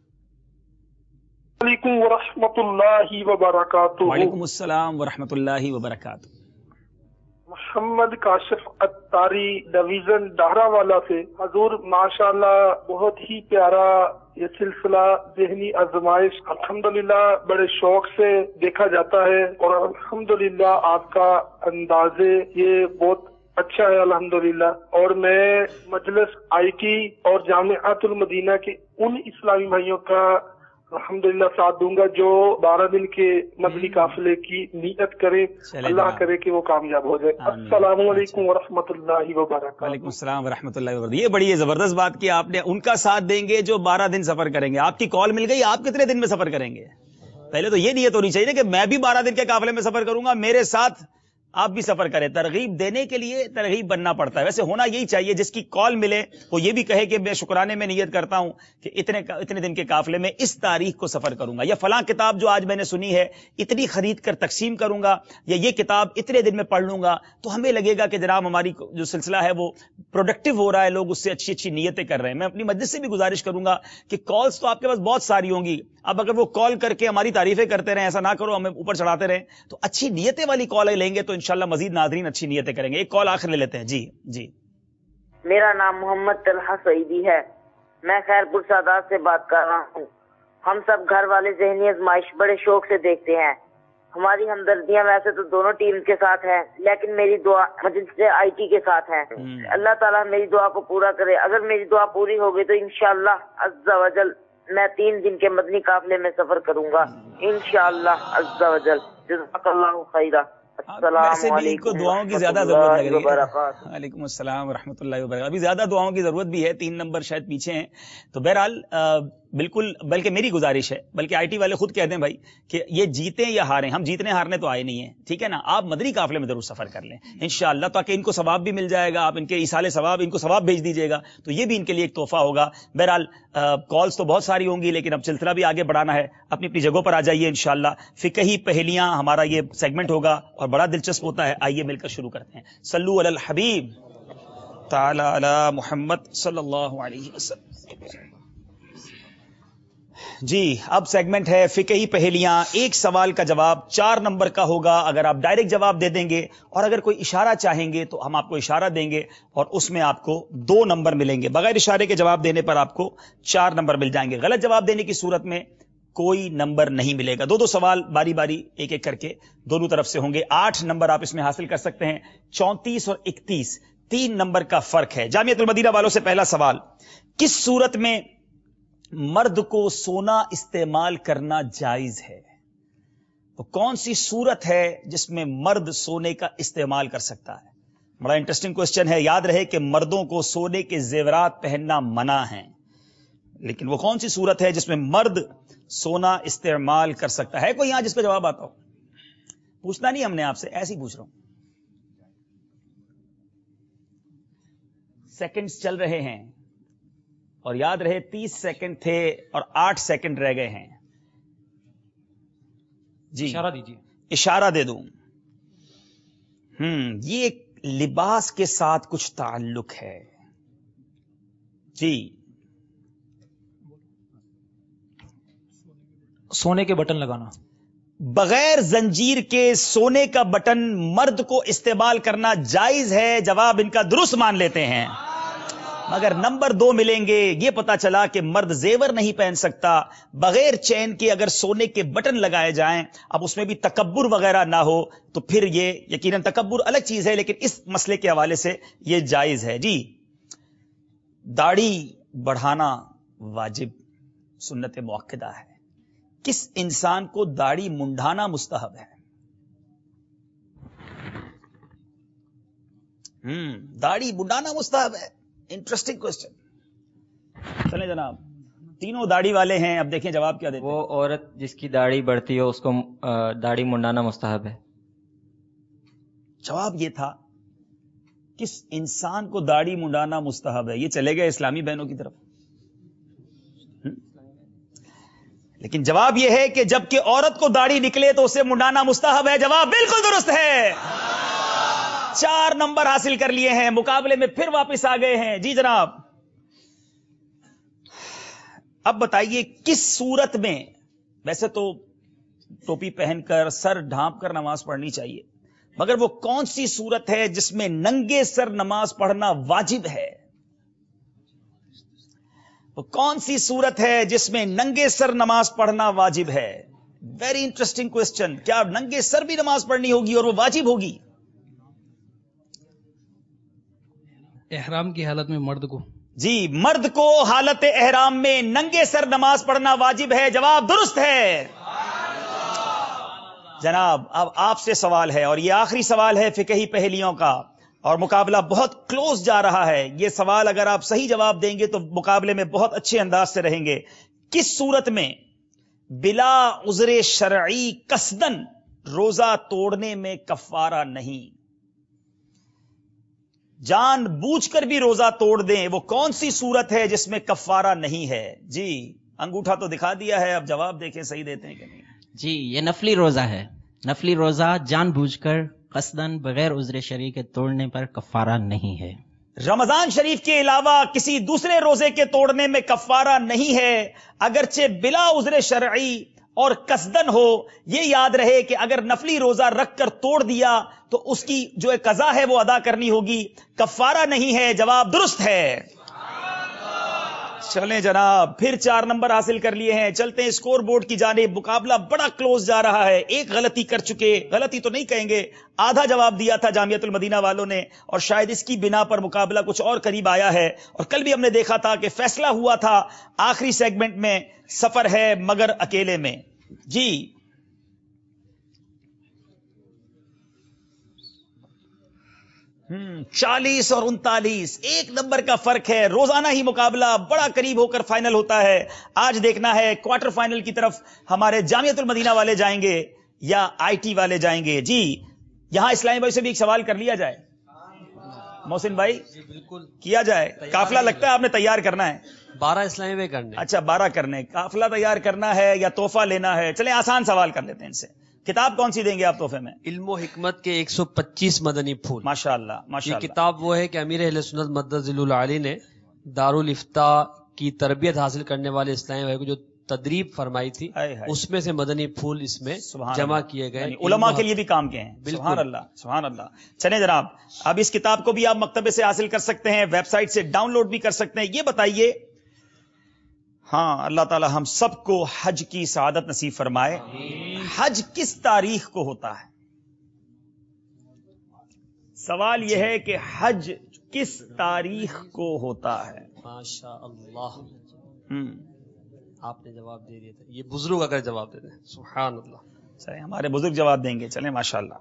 وعلیکم ورحمۃ اللہ وبرکاتہ. وعلیکم السلام ورحمۃ اللہ وبرکاتہ. محمد کاشف اتاری ڈویژن ڈہرہ والا سے. حضور ماشاءاللہ بہت ہی پیارا یہ سلسلہ ذہنی آزمائش الحمدللہ بڑے شوق سے دیکھا جاتا ہے اور الحمدللہ آپ کا انداز یہ بہت اچھا ہے الحمدللہ. اور میں مجلس آئی ٹی اور جامعۃ المدینہ کے ان اسلامی بھائیوں کا الحمدللہ ساتھ دوں گا جو 12 دن کے مدنی قافلے کی نیت کرے. اللہ کرے کہ وہ کامیاب ہو جائے. السلام علیکم ورحمۃ اللہ وبرکاتہ. وعلیکم السلام ورحمۃ اللہ وبرکاتہ. یہ بڑی زبردست بات کی آپ نے. ان کا ساتھ دیں گے جو 12 دن سفر کریں گے. آپ کی کال مل گئی, آپ کتنے دن میں سفر کریں گے؟ پہلے تو یہ نیت ہونی چاہیے کہ میں بھی 12 دن کے قافلے میں سفر کروں گا, میرے ساتھ آپ بھی سفر کریں. ترغیب دینے کے لیے ترغیب بننا پڑتا ہے. ویسے ہونا یہی چاہیے جس کی کال ملے وہ یہ بھی کہے کہ میں شکرانے میں نیت کرتا ہوں کہ اتنے دن کے قافلے میں اس تاریخ کو سفر کروں گا, یا فلاں کتاب جو آج میں نے سنی ہے اتنی خرید کر تقسیم کروں گا, یا یہ کتاب اتنے دن میں پڑھ لوں گا. تو ہمیں لگے گا کہ جناب ہماری جو سلسلہ ہے وہ پروڈکٹیو ہو رہا ہے, لوگ اس سے اچھی نیتیں کر رہے ہیں. میں اپنی مجلس سے بھی گزارش کروں گا کہ کالز تو آپ کے پاس بہت ساری ہوں گی, اب اگر وہ کال کر کے ہماری تعریفیں کرتے رہیں, ایسا نہ کرو, ہمیں اوپر چڑھاتے رہیں, تو اچھی نیتیں والی کال لیں گے تو انشاءاللہ مزید ناظرین اچھی نیتیں کریں گے. ایک کال آخر لے لیتے ہیں. جی. میرا نام محمد طلحہ سعیدی ہے, میں خیر پور سادات سے بات کر رہا ہوں. ہم سب گھر والے ذہنی آزمائش بڑے شوق سے دیکھتے ہیں. ہماری ہمدردیاں ویسے تو دونوں ٹیم کے ساتھ ہیں, لیکن میری دعا مجلس آئی ٹی کے ساتھ ہے. اللہ تعالیٰ میری دعا کو پورا کرے. اگر میری دعا پوری ہو گئی تو انشاءاللہ عز و جل میں 3 دن کے مدنی قافلے میں سفر کروں گا انشاءاللہ عز و جل. جزاک اللہ خیرہ. ویسے بھی ان کو دعاؤں کی زیادہ ضرورت لگ رہی ہے. وعلیکم السلام ورحمۃ اللہ وبرکاتہ. ابھی زیادہ دعاؤں کی ضرورت بھی ہے, 3 نمبر شاید پیچھے ہیں. تو بہرحال بالکل, بلکہ میری گزارش ہے, بلکہ آئی ٹی والے خود کہتے ہیں بھائی کہ یہ جیتیں یا ہاریں, ہم جیتنے ہارنے تو آئے نہیں ہیں, ٹھیک ہے نا. آپ مدنی قافلے میں ضرور سفر کر لیں انشاءاللہ, تاکہ ان کو ثواب بھی مل جائے گا. آپ ان کے ایصال ثواب, ان کو ثواب بھیج دیجیے گا, تو یہ بھی ان کے لیے ایک تحفہ ہوگا. بہرحال کالز تو بہت ساری ہوں گی, لیکن اب سلسلہ بھی آگے بڑھانا ہے. اپنی اپنی جگہوں پر آ جائیے انشاءاللہ. فقہی پہلیاں ہمارا یہ سیگمنٹ ہوگا اور بڑا دلچسپ ہوتا ہے. آئیے مل کر شروع کرتے ہیں. صلو علی الحبیب تعالی علی محمد صلی اللہ علیہ وسلم. جی, اب سیگمنٹ ہے فقہی پہلیاں. ایک سوال کا جواب 4 نمبر کا ہوگا. اگر آپ ڈائریکٹ جواب دے دیں گے اور اگر کوئی اشارہ چاہیں گے تو ہم آپ کو اشارہ دیں گے اور اس میں آپ کو 2 نمبر ملیں گے. بغیر اشارے کے جواب دینے پر آپ کو 4 نمبر مل جائیں گے. غلط جواب دینے کی صورت میں کوئی نمبر نہیں ملے گا. 2 سوال باری باری ایک ایک کر کے دونوں طرف سے ہوں گے. 8 نمبر آپ اس میں حاصل کر سکتے ہیں. 34 اور 31 3 نمبر کا فرق ہے. جامعۃ المدینہ والوں سے پہلا سوال, کس صورت میں مرد کو سونا استعمال کرنا جائز ہے؟ تو کون سی صورت ہے جس میں مرد سونے کا استعمال کر سکتا ہے؟ بڑا انٹرسٹنگ کوسچن ہے. یاد رہے کہ مردوں کو سونے کے زیورات پہننا منع ہیں, لیکن وہ کون سی صورت ہے جس میں مرد سونا استعمال کر سکتا ہے؟ کوئی یہاں جس کا جواب آتا ہو؟ پوچھنا نہیں ہم نے آپ سے, ایسے ہی پوچھ رہا ہوں. سیکنڈز چل رہے ہیں اور یاد رہے 30 سیکنڈ تھے اور 8 سیکنڈ رہ گئے ہیں. جی اشارہ دیجیے. اشارہ دے دوں. یہ ایک لباس کے ساتھ کچھ تعلق ہے. جی, سونے کے بٹن لگانا. بغیر زنجیر کے سونے کا بٹن مرد کو استعمال کرنا جائز ہے. جواب ان کا درست مان لیتے ہیں, مگر نمبر 2 ملیں گے. یہ پتا چلا کہ مرد زیور نہیں پہن سکتا. بغیر چین کے اگر سونے کے بٹن لگائے جائیں, اب اس میں بھی تکبر وغیرہ نہ ہو, تو پھر یہ یقیناً تکبر الگ چیز ہے, لیکن اس مسئلے کے حوالے سے یہ جائز ہے. جی, داڑھی بڑھانا واجب سنت مؤکدہ ہے. کس انسان کو داڑھی منڈانا مستحب ہے؟ داڑھی منڈانا مستحب ہے. Interesting question. چلیں جناب, تینوں داڑھی والے ہیں, اب دیکھیں جواب کیا دیتے ہیں. وہ عورت جس کی داڑھی بڑھتی ہو اس کو داڑھی منڈانا مستحب ہے. जवाब ये था किस इंसान को दाढ़ी मुंडाना मुस्तहब है। ये चले गए इस्लामी बहनों की तरफ। लेकिन जवाब यह है कि जबकि औरत को दाढ़ी निकले तो उसे मुंडाना मुस्तहब है। जवाब बिल्कुल दुरुस्त है। 4 नंबर हासिल कर लिए हैं, मुकाबले में फिर वापस आ गए हैं। जी जनाब, अब बताइए किस सूरत में, वैसे तो टोपी पहनकर सर ढांप कर नमाज पढ़नी चाहिए, मगर वो कौन सी सूरत है जिसमें नंगे सर नमाज पढ़ना वाजिब है? वो कौन सी सूरत है जिसमें नंगे सर नमाज पढ़ना वाजिब है? Very interesting question. क्या नंगे सर भी नमाज पढ़नी होगी और वो वाजिब होगी? एहराम की हालत में मर्द को, जी, मर्द को हालत एहराम में नंगे सर नमाज पढ़ना वाजिब है। जवाब दुरुस्त है। जनाब, अब आपसे सवाल है और यह आखिरी सवाल है फिकही पहेलियों का, और मुकाबला बहुत क्लोज जा रहा है। यह सवाल अगर आप सही जवाब देंगे तो मुकाबले में बहुत अच्छे अंदाज से रहेंगे। किस सूरत में बिला उज़्र शरई कसदन रोजा तोड़ने में कफारा नहीं? जान बूझकर भी रोजा तोड़ दें, वो कौन सी सूरत है जिसमें कफारा नहीं है? जी, अंगूठा तो दिखा दिया है, अब जवाब देखें सही देते हैं कि नहीं। जी, ये नफली रोजा है। नफली रोजा जानबूझकर कसदन बगैर उज़्र शरई के तोड़ने पर कफारा नहीं है। रमजान शरीफ के अलावा किसी दूसरे रोजे के तोड़ने में कफारा नहीं है, अगरचे बिला उज़्र शरई और कसदन हो। यह याद रहे कि अगर नफली रोजा रखकर तोड़ दिया तो उसकी जो एक कज़ा है वो अदा करनी होगी, कफारा नहीं है। जवाब दुरुस्त है। चलें जनाब, फिर 4 नंबर हासिल कर लिए हैं। चलते हैं स्कोर बोर्ड की जानिब। मुकाबला बड़ा क्लोज जा रहा है। एक गलती कर चुके, गलती तो नहीं कहेंगे, आधा जवाब दिया था जामियतुल मदीना वालों ने, और शायद इसकी बिना पर मुकाबला कुछ और करीब आया है। और कल भी हमने देखा था कि फैसला हुआ था आखिरी सेगमेंट में, सफर है मगर अकेले में। जी, हम्म, 40 और 39, 1 नंबर का फर्क है। रोजाना ही मुकाबला बड़ा करीब होकर फाइनल होता है। आज देखना है क्वार्टर फाइनल की तरफ हमारे जामियतुल मदीना वाले जाएंगे या आईटी वाले जाएंगे। जी, यहां इस्लामी भाई से भी एक सवाल कर लिया जाए। मोहसिन भाई, बिल्कुल किया जाए। काफिला लगता है आपने तैयार करना है। 12 इस्लामी भाई करने। अच्छा, 12 करने, काफिला तैयार करना है या तोहफा लेना है? चले आसान सवाल कर लेते हैं इनसे। किताब कौन सी देंगे आप तोहफे में? इल्मो हिकमत के 125 मदनी फूल। माशाअल्लाह, माशाअल्लाह। ये किताब वो है कि अमीर अहले सुन्नत मद्दजिलुल आली ने दारुल इफ्ता की तरबियत हासिल करने वाले इस्लामी भाई को जो तदरीब फरमाई थी, उसमें से मदनी फूल इसमें जमा किए गए, उलमा के लिए भी काम के हैं। सुभान अल्लाह, सुभान अल्लाह। चलें जनाब, अब इस किताब को भी आप मकतबे से हासिल कर सकते हैं, वेबसाइट से डाउनलोड भी कर सकते हैं। ये बताइए, हाँ, अल्लाह ताला हम सबको हज की सआदत नसीब फरमाए। हज किस तारीख को होता है? सवाल यह है कि हज किस तारीख को होता है? माशा अल्लाह, आपने जवाब दे दिया था। ये बुजुर्ग अगर जवाब दे दें, सुभान अल्लाह। चले, हमारे बुजुर्ग जवाब देंगे। चले, माशाअल्लाह।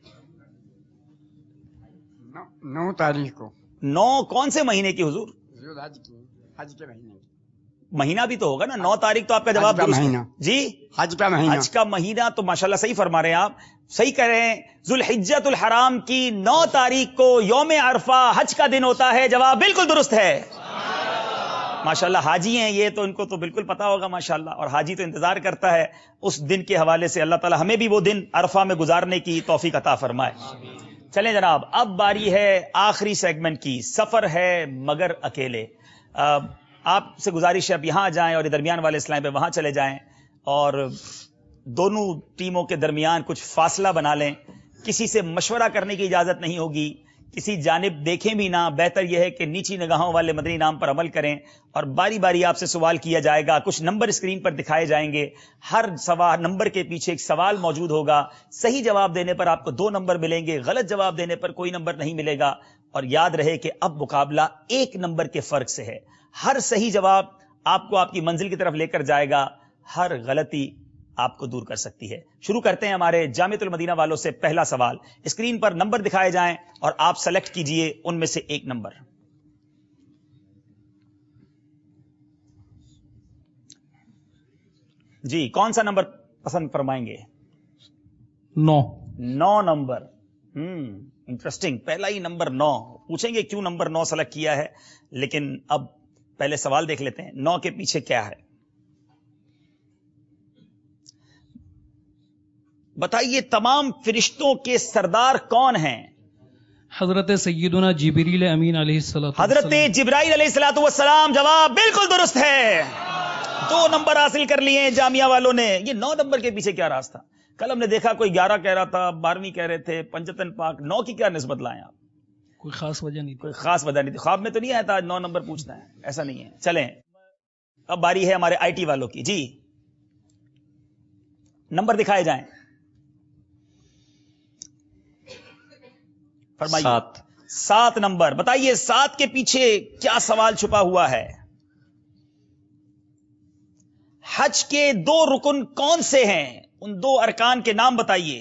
9 तारीख को। 9 कौन से महीने की हुजूर? हज के महीने। महीना भी तो होगा ना। 9 तारीख तो आपका जवाब महीना। जी, हज का महीना। हज का महीना तो माशाल्लाह सही फरमा रहे हैं आप, सही कह रहे हैं। जुल्हिज्जतुल हराम की 9 तारीख को यौम अरफा हज का दिन होता है। जवाब बिल्कुल दुरुस्त है। माशाल्लाह, हाजी हैं ये, तो इनको तो बिल्कुल पता होगा माशाल्लाह। और हाजी तो इंतजार करता है उस दिन के हवाले से। अल्लाह ताला हमें भी वो दिन अरफा में गुजारने की तौफीक अता फरमाए। चलें जनाब, अब बारी है आखिरी सेगमेंट की, सफर है मगर अकेले। आपसे गुजारिश है, अब यहां आ जाएं और दरमियान वाले इस्लाम पे वहां चले जाएं और दोनों टीमों के दरमियान कुछ फासला बना लें। किसी से मशवरा करने की इजाजत नहीं होगी, किसी जानिब देखें भी ना। बेहतर यह है कि नीची निगाहों वाले मदनी नाम पर अमल करें और बारी बारी आपसे सवाल किया जाएगा। कुछ नंबर स्क्रीन पर दिखाए जाएंगे, हर सवाल नंबर के पीछे एक सवाल मौजूद होगा। सही जवाब देने पर आपको 2 नंबर मिलेंगे, गलत जवाब देने पर कोई नंबर नहीं मिलेगा। और याद रहे कि अब मुकाबला 1 नंबर के फर्क से है। हर सही जवाब आपको आपकी मंजिल की तरफ लेकर जाएगा, हर गलती आपको दूर कर सकती है। शुरू करते हैं हमारे जामियतुल मदीना वालों से। पहला सवाल, स्क्रीन पर नंबर दिखाए जाएं और आप सेलेक्ट कीजिए उनमें से एक नंबर। जी, कौन सा नंबर पसंद फरमाएंगे? 9 9 नंबर। इंटरेस्टिंग। पहला ही नंबर 9। पूछेंगे क्यों नंबर 9 सेलेक्ट किया है, लेकिन अब पहले सवाल देख लेते हैं 9 के पीछे क्या है। बताइए तमाम फरिश्तों के सरदार कौन हैं? हजरत सैयदुना जिब्रील अमीन अलैहिस्सलाम। हजरत जिब्राइल अलैहिस्सलाम। जवाब बिल्कुल दुरुस्त है। 2 नंबर हासिल कर लिए जामिया वालों ने। ये 9 नंबर के पीछे क्या राज था? कल हमने देखा कोई 11 कह रहा था, 12वीं कह रहे थे, पंजतन पाक। 9 की क्या निस्बत लाएं आप? कोई खास वजह नहीं, कोई खास वजह नहीं थी। ख्वाब में तो नहीं आया था 9 नंबर पूछना है, ऐसा नहीं है। चलें, अब बारी है हमारे आईटी वालों की। जी, नंबर दिखाए जाएं। फरमाइए। 7 नंबर। बताइए 7 के पीछे क्या सवाल छुपा हुआ है? हज के 2 रुकन कौन से हैं? उन 2 अरकान के नाम बताइए।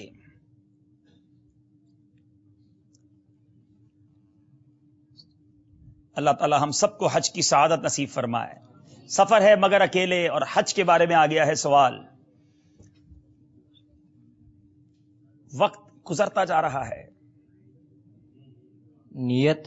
अल्लाह ताला हम सबको हज की सआदत नसीब फरमाए। सफर है मगर अकेले, और हज के बारे में आ गया है सवाल। वक्त गुजरता जा रहा है। नियत।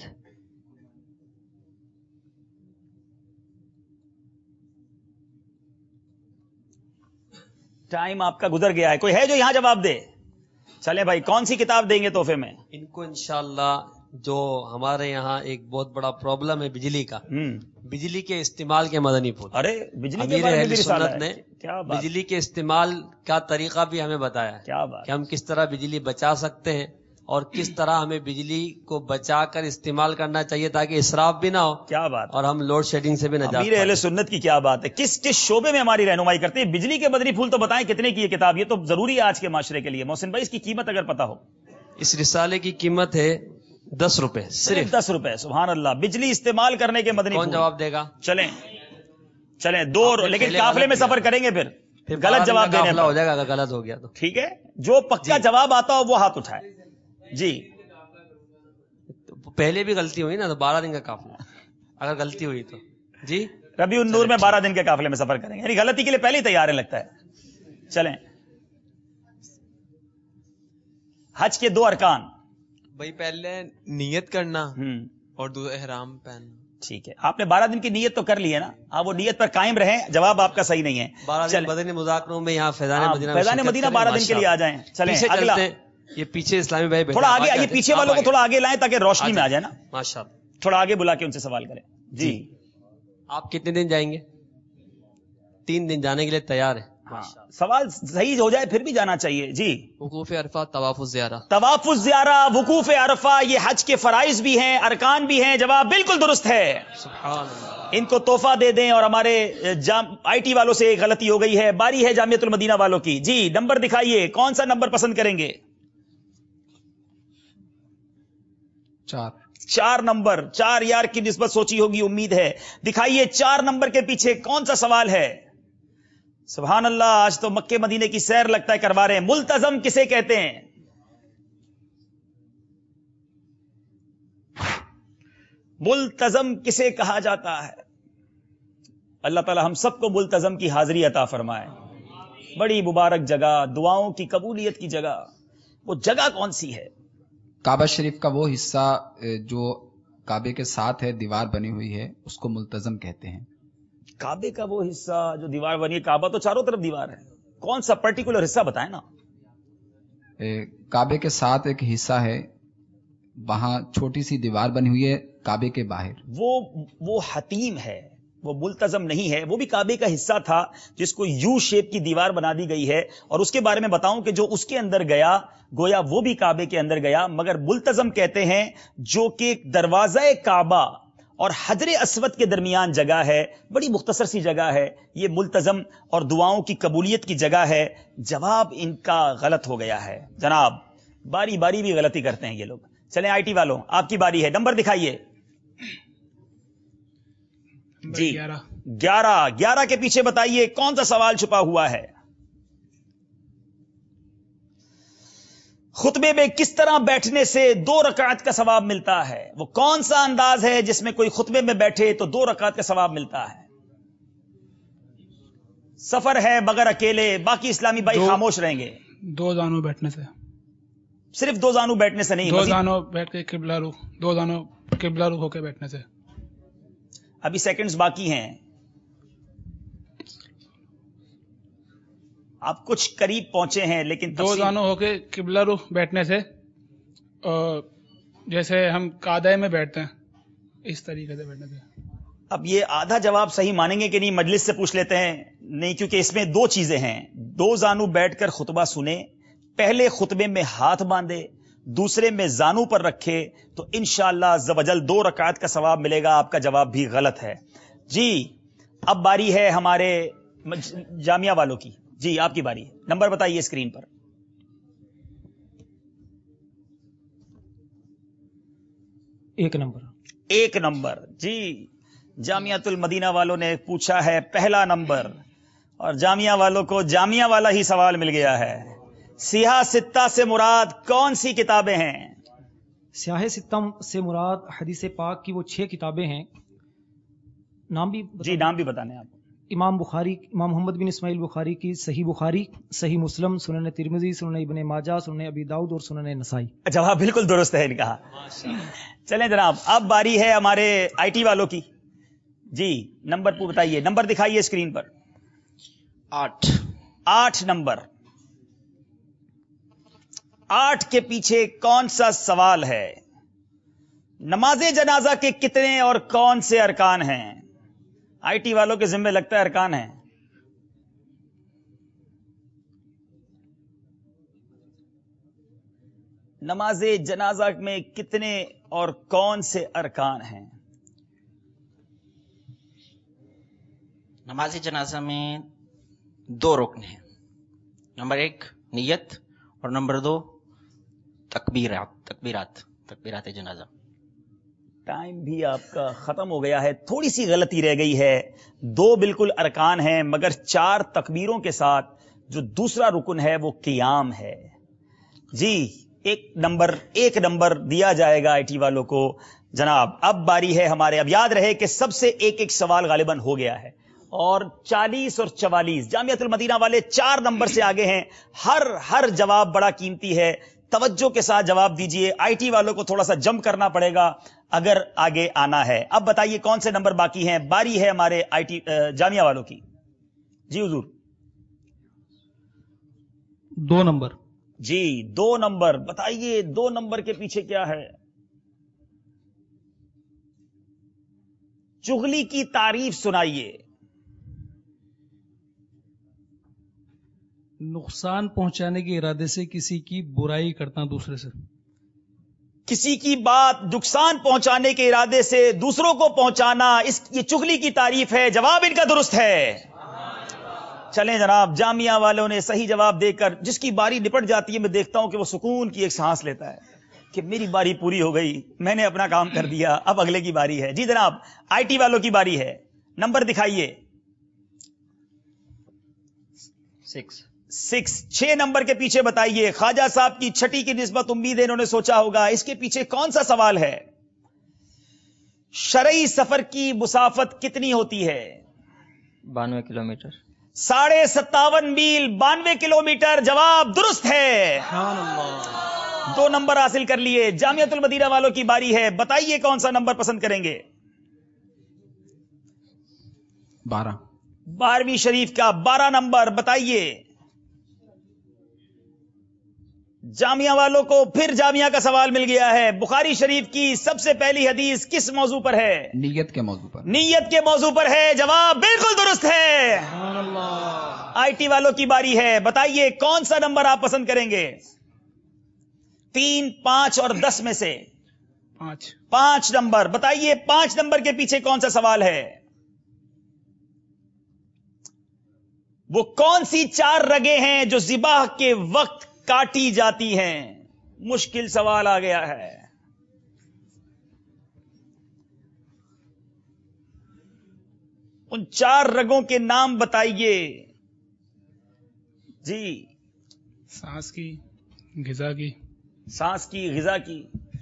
टाइम आपका गुजर गया है। कोई है जो यहां जवाब दे? चले भाई, कौन सी किताब देंगे तोहफे में? इनको इंशाअल्लाह, जो हमारे यहाँ एक बहुत बड़ा प्रॉब्लम है बिजली का, बिजली के इस्तेमाल के मदनी फूल। अरे बिजली के अमीर बारे में अहले भी रिसाला सुन्नत है। ने क्या बात। बिजली के इस्तेमाल का तरीका भी हमें बताया है। क्या बात। कि हम किस तरह बिजली बचा सकते हैं और किस तरह हमें बिजली को बचाकर इस्तेमाल करना चाहिए ताकि इसराफ भी ना हो। क्या बात। और हम लोड शेडिंग से भी नजात अमीर अहले सुन्नत की क्या बात है। किस किस शोबे में हमारी रहनुमाई करते हैं? बिजली के मदनी फूल तो बताएं कितने की ये किताब? ये तो जरूरी है आज के माशरे के लिए। मोहसिन भाई, इसकी कीमत अगर पता हो। इस रिसाले की कीमत है 10 रुपए, सिर्फ 10 रुपए। सुभान अल्लाह। बिजली इस्तेमाल करने के मदनी कौन फूल। जवाब देगा? चलें 2, लेकिन काफिले में सफर करेंगे, फिर गलत जवाब देने हो जाएगा अगर गलत हो गया तो। ठीक है, जो पक्का जवाब आता हो वो हाथ उठाए। जी, पहले भी गलती हुई ना, तो 12 दिन का काफिला अगर गलती हुई तो। जी, रबी उन नूर में 12 दिन के काफिले में सफर करेंगे, यानी गलती के लिए पहले ही तैयार है लगता है। चलें, हज के 2 अरकान। भाई पहले नियत करना और दूसरा एहराम पहनना। ठीक है, आपने 12 दिन की नियत तो कर ली है ना, आप वो नियत पर कायम रहें। जवाब आपका सही नहीं है। 12 दिन मदनी मुज़ाकरों में यहाँ फैज़ान मदीना 12 दिन के लिए आ जाएं। चलें अगला। ये पीछे इस्लामी भाई थोड़ा आगे, ये पीछे वालों को थोड़ा आगे लाएं ताकि रोशनी में आ जाए ना। माशाअल्लाह, थोड़ा आगे बुला के उनसे सवाल करें। जी, आप कितने दिन जाएंगे? 3 दिन जाने के लिए तैयार है। हाँ, सवाल सही हो जाए फिर भी जाना चाहिए। जी, वकूफ अरफा, तवाफुज़ ज़ियारा। तवाफुज़ ज़ियारा, वकूफ अरफा, ये हज के फराइज भी हैं, अरकान भी हैं। जवाब बिल्कुल दुरुस्त है। सुभान अल्लाह। इनको तोहफा दे दें। और हमारे आईटी वालों से एक गलती हो गई है। बारी है जामियतुल मदीना वालों की। जी, नंबर दिखाइए, कौन सा नंबर पसंद करेंगे? 4 नंबर। 4 यार की निस्बत सोची होगी, उम्मीद है। दिखाइए 4 नंबर के पीछे कौन सा सवाल है? सुभान अल्लाह, आज तो मक्के मदीने की सैर लगता है करवा रहे हैं। मुल्तजम किसे कहते हैं? मुल्तजम किसे कहा जाता है? अल्लाह ताला हम सबको मुल्तजम की हाजिरी अता फरमाए। बड़ी मुबारक जगह, दुआओं की कबूलियत की जगह, वो जगह कौन सी है? काबा शरीफ का वो हिस्सा जो काबे के साथ है, दीवार बनी हुई है, उसको मुल्तजम कहते हैं। काबे का वो हिस्सा जो दीवार बनी है, काबा तो चारों तरफ दीवार है, कौन सा पर्टिकुलर हिस्सा बताए ना? काबे के साथ एक हिस्सा है, वहां छोटी सी दीवार बनी हुई है काबे के बाहर। वो हतीम है, वो मुल्तजम नहीं है। वो भी काबे का हिस्सा था जिसको यू शेप की दीवार बना दी गई है। और उसके बारे में बताऊं कि जो उसके अंदर गया, गोया वो भी काबे के अंदर गया। मगर मुल्तजम कहते हैं जो कि दरवाजा काबा और हजरे अस्वद के दरमियान जगह है, बड़ी मुख्तसर सी जगह है। ये मुल्तजम और दुआओं की कबूलियत की जगह है। जवाब इनका गलत हो गया है जनाब। बारी बारी भी गलती करते हैं ये लोग। चलें आईटी वालों, आपकी बारी है, नंबर दिखाइए। जी, 11 के पीछे बताइए कौन सा सवाल छुपा हुआ है? खुतबे में किस तरह बैठने से 2 रकात का सवाब मिलता है? वो कौन सा अंदाज है जिसमें कोई खुतबे में बैठे तो 2 रकात का सवाब मिलता है? सफर है मगर अकेले, बाकी इस्लामी भाई खामोश रहेंगे। 2 दानों बैठने से। सिर्फ दो जानू बैठने से नहीं, दो जानू बैठ के किबला रुख, दो जानू किबला रुख होकर बैठने से। अभी सेकंड्स बाकी हैं, आप कुछ करीब पहुंचे हैं, लेकिन दो जानू होके किबला रुख बैठने से, जैसे हम कादे में बैठते हैं इस तरीके से बैठने से। अब ये आधा जवाब सही मानेंगे कि नहीं, मजलिस से पूछ लेते हैं। नहीं, क्योंकि इसमें दो चीजें हैं। दो जानू बैठकर खुतबा सुने, पहले खुतबे में हाथ बांधे, दूसरे में जानू पर रखे, तो इंशाअल्लाह ज़वजल 2 रकात का सवाब मिलेगा। आपका जवाब भी गलत है जी। अब बारी है हमारे जामिया वालों की। जी आपकी बारी है, नंबर बताइए स्क्रीन पर। एक नंबर जी। जामियातुल मदीना वालों ने पूछा है पहला नंबर, और जामिया वालों को जामिया वाला ही सवाल मिल गया है। सियाह सित्ता से मुराद कौन सी किताबें हैं? सियाह सित्ता से मुराद हदीस पाक की वो 6 किताबें हैं। नाम भी बताने आप। इमाम मोहम्मद बिन इस्माइल बुखारी की सही बुखारी, सही मुस्लिम, सुनन तिरमिजी, सुनन इब्ने माजा, सुनन अबी दाऊद और सुनन नसाई। जवाब बिल्कुल दुरुस्त है इनका। चलें जनाब, अब बारी है हमारे आईटी वालों की। जी नंबर बताइए, नंबर दिखाइए स्क्रीन पर। 8 नंबर। 8 के पीछे कौन सा सवाल है? नमाजे जनाजा के कितने और कौन से अरकान हैं? आईटी वालों के जिम्मे लगता है अरकान है। नमाजे जनाजा में कितने और कौन से अरकान हैं? नमाज जनाजा में 2 रुकन हैं। नंबर 1 नियत और नंबर 2 तकबीरात जनाजा। टाइम भी आपका खत्म हो गया है, थोड़ी सी गलती रह गई है। 2 बिल्कुल अरकान हैं, मगर 4 तकबीरों के साथ जो दूसरा रुकन है वो क़ियाम है। जी एक नंबर दिया जाएगा आईटी वालों को। जनाब अब बारी है हमारे, अब याद रहे कि सबसे एक सवाल गालिबन हो गया है, और 40 और 44 जामियातुल मदीना वाले 4 नंबर से आगे हैं। हर जवाब बड़ा कीमती है, तवज्जो के साथ जवाब दीजिए। आईटी वालों को थोड़ा सा जंप करना पड़ेगा अगर आगे आना है। अब बताइए कौन से नंबर बाकी हैं? बारी है हमारे आईटी जामिया वालों की। जी हुजूर। 2 नंबर। जी 2 नंबर बताइए, 2 नंबर के पीछे क्या है? चुगली की तारीफ सुनाइए। नुकसान पहुंचाने के इरादे से किसी की बुराई करना दूसरे से। किसी की बात नुकसान पहुंचाने के इरादे से दूसरों को पहुंचाना, ये चुगली की तारीफ है। जवाब इनका दुरुस्त है। चलें जनाब, जामिया वालों ने सही जवाब देकर, जिसकी बारी निपट जाती है मैं देखता हूं कि वो सुकून की एक सांस लेता है कि मेरी बारी पूरी हो गई, मैंने अपना काम कर दिया, अब अगले की बारी है। जी जनाब आईटी वालों की बारी है, नंबर दिखाइए। 6 नंबर के पीछे बताइए। ख्वाजा साहब की छठी की निस्बत उम्मीद है इन्होंने सोचा होगा, इसके पीछे कौन सा सवाल है? शरई सफर की मुसाफत कितनी होती है? 92 किलोमीटर। 57.5 मील 92 किलोमीटर। जवाब दुरुस्त है। 2 नंबर हासिल कर लिए। जामियातुल मदीना वालों की बारी है, बताइए कौन सा नंबर पसंद करेंगे? 12। 12वीं शरीफ का 12 नंबर बताइए। जामिया वालों को फिर जामिया का सवाल मिल गया है। बुखारी शरीफ की सबसे पहली हदीस किस मौजू पर है? नीयत के मौजू पर। नीयत के मौजू पर है। जवाब बिल्कुल दुरुस्त है। आईटी वालों की बारी है, बताइए कौन सा नंबर आप पसंद करेंगे? 3, 5 और 10 में से 5 नंबर बताइए। 5 नंबर के पीछे कौन सा सवाल है? वो कौन सी 4 रगें हैं जो ज़िबाह के वक्त काटी जाती हैं? मुश्किल सवाल आ गया है। उन 4 रगों के नाम बताइए। जी सांस की, गिजा की। सांस की, गिजा की।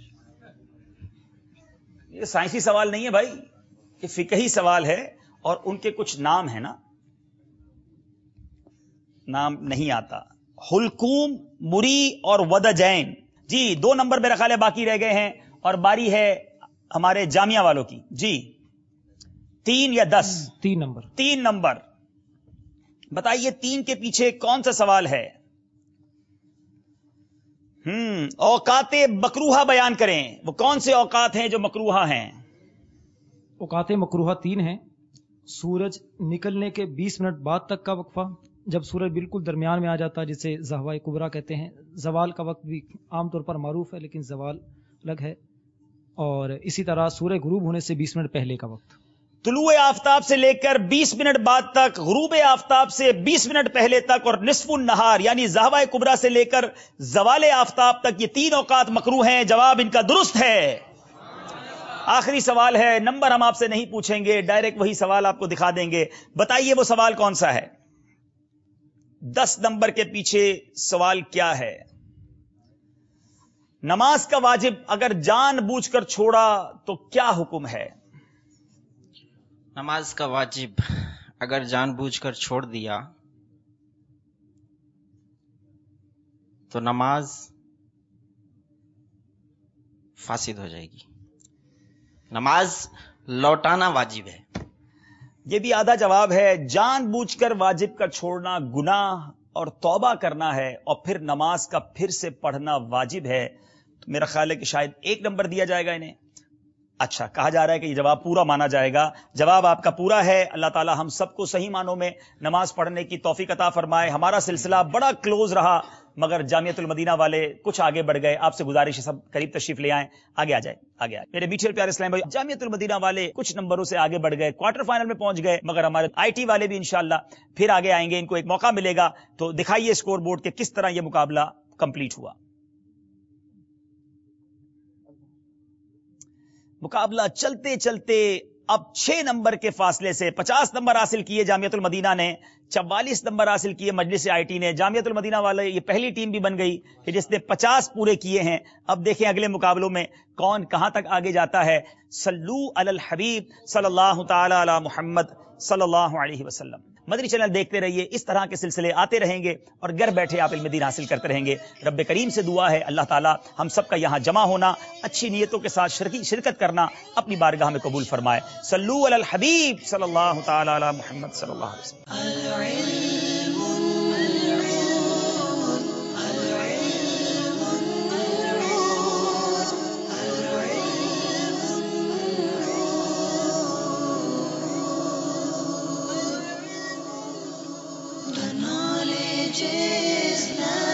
ये साइंसी सवाल नहीं है भाई, ये फिकही सवाल है, और उनके कुछ नाम है ना, नाम नहीं आता। हुलकूम, मुरी और वदजैन, جی 2 نمبر میرا خیال ہے باقی رہ گئے ہیں اور باری ہے ہمارے جامعہ والوں کی. جی 3 یا 10؟ 3 نمبر. 3 نمبر. بتائیے 3 کے پیچھے کون سا سوال ہے؟ اوقات مکروہہ بیان کریں. وہ کون سے اوقات ہیں جو مکروہہ ہیں؟ اوقات مکروہہ 3 ہیں. سورج نکلنے کے 20 منٹ بعد تک کا وقفہ، جب سورج بالکل درمیان میں آ جاتا ہے جسے زہوہ کبریٰ کہتے ہیں. زوال کا وقت بھی عام طور پر معروف ہے لیکن زوال الگ ہے. اور اسی طرح سورج غروب ہونے سے 20 منٹ پہلے کا وقت. طلوع آفتاب سے لے کر 20 منٹ بعد تک، غروب آفتاب سے 20 منٹ پہلے تک، اور نصف النہار یعنی زہوہ کبریٰ سے لے کر زوال آفتاب تک، یہ 3 اوقات مکروہ ہیں. جواب ان کا درست ہے. آخری سوال ہے، نمبر ہم آپ سے نہیں پوچھیں گے، ڈائریکٹ وہی سوال آپ کو دکھا دیں گے. بتائیے وہ سوال کون سا ہے؟ 10 نمبر کے پیچھے سوال کیا ہے؟ نماز کا واجب اگر جان بوجھ کر چھوڑا تو کیا حکم ہے؟ نماز کا واجب اگر جان بوجھ کر چھوڑ دیا تو نماز فاسد ہو جائے گی. نماز لوٹانا واجب ہے. یہ بھی آدھا جواب ہے. جان بوجھ کر واجب کا چھوڑنا گناہ اور توبہ کرنا ہے، اور پھر نماز کا پھر سے پڑھنا واجب ہے. تو میرا خیال ہے کہ شاید 1 نمبر دیا جائے گا انہیں. اچھا، کہا جا رہا ہے کہ یہ جواب پورا مانا جائے گا. جواب آپ کا پورا ہے. اللہ تعالی ہم سب کو صحیح معنوں میں نماز پڑھنے کی توفیق عطا فرمائے. ہمارا سلسلہ بڑا کلوز رہا مگر جامعۃ المدینہ والے کچھ آگے بڑھ گئے. آپ سے گزارش ہے سب قریب تشریف لے آئیں. آگے آ جائیں، آگے آئیں میرے میٹھے اور پیارے اسلام بھائی. جامعۃ المدینہ والے کچھ نمبروں سے آگے بڑھ گئے، کوارٹر فائنل میں پہنچ گئے، مگر ہمارے IT والے بھی انشاءاللہ پھر آگے آئیں گے. ان کو ایک موقع ملے گا. تو دکھائیے اسکور بورڈ کے کس طرح یہ مقابلہ کمپلیٹ ہوا. مقابلہ چلتے چلتے اب 6 نمبر کے فاصلے سے 50 نمبر حاصل کیے جامعۃ المدینہ نے، 44 نمبر حاصل کیے مجلس IT نے. جامعۃ المدینہ والے یہ پہلی ٹیم بھی بن گئی کہ جس نے 50 پورے کیے ہیں. اب دیکھیں اگلے مقابلوں میں کون کہاں تک آگے جاتا ہے. صلو علی الحبیب صلی اللہ تعالی علی محمد صلی اللہ علیہ وسلم. مدنی چینل دیکھتے رہیے، اس طرح کے سلسلے آتے رہیں گے اور گھر بیٹھے آپ علم دین حاصل کرتے رہیں گے. رب کریم سے دعا ہے اللہ تعالیٰ ہم سب کا یہاں جمع ہونا، اچھی نیتوں کے ساتھ شرکت کرنا اپنی بارگاہ میں قبول فرمائے. صلو علی الحبیب صلی اللہ تعالی علی محمد صلی اللہ علیہ وسلم. Islam.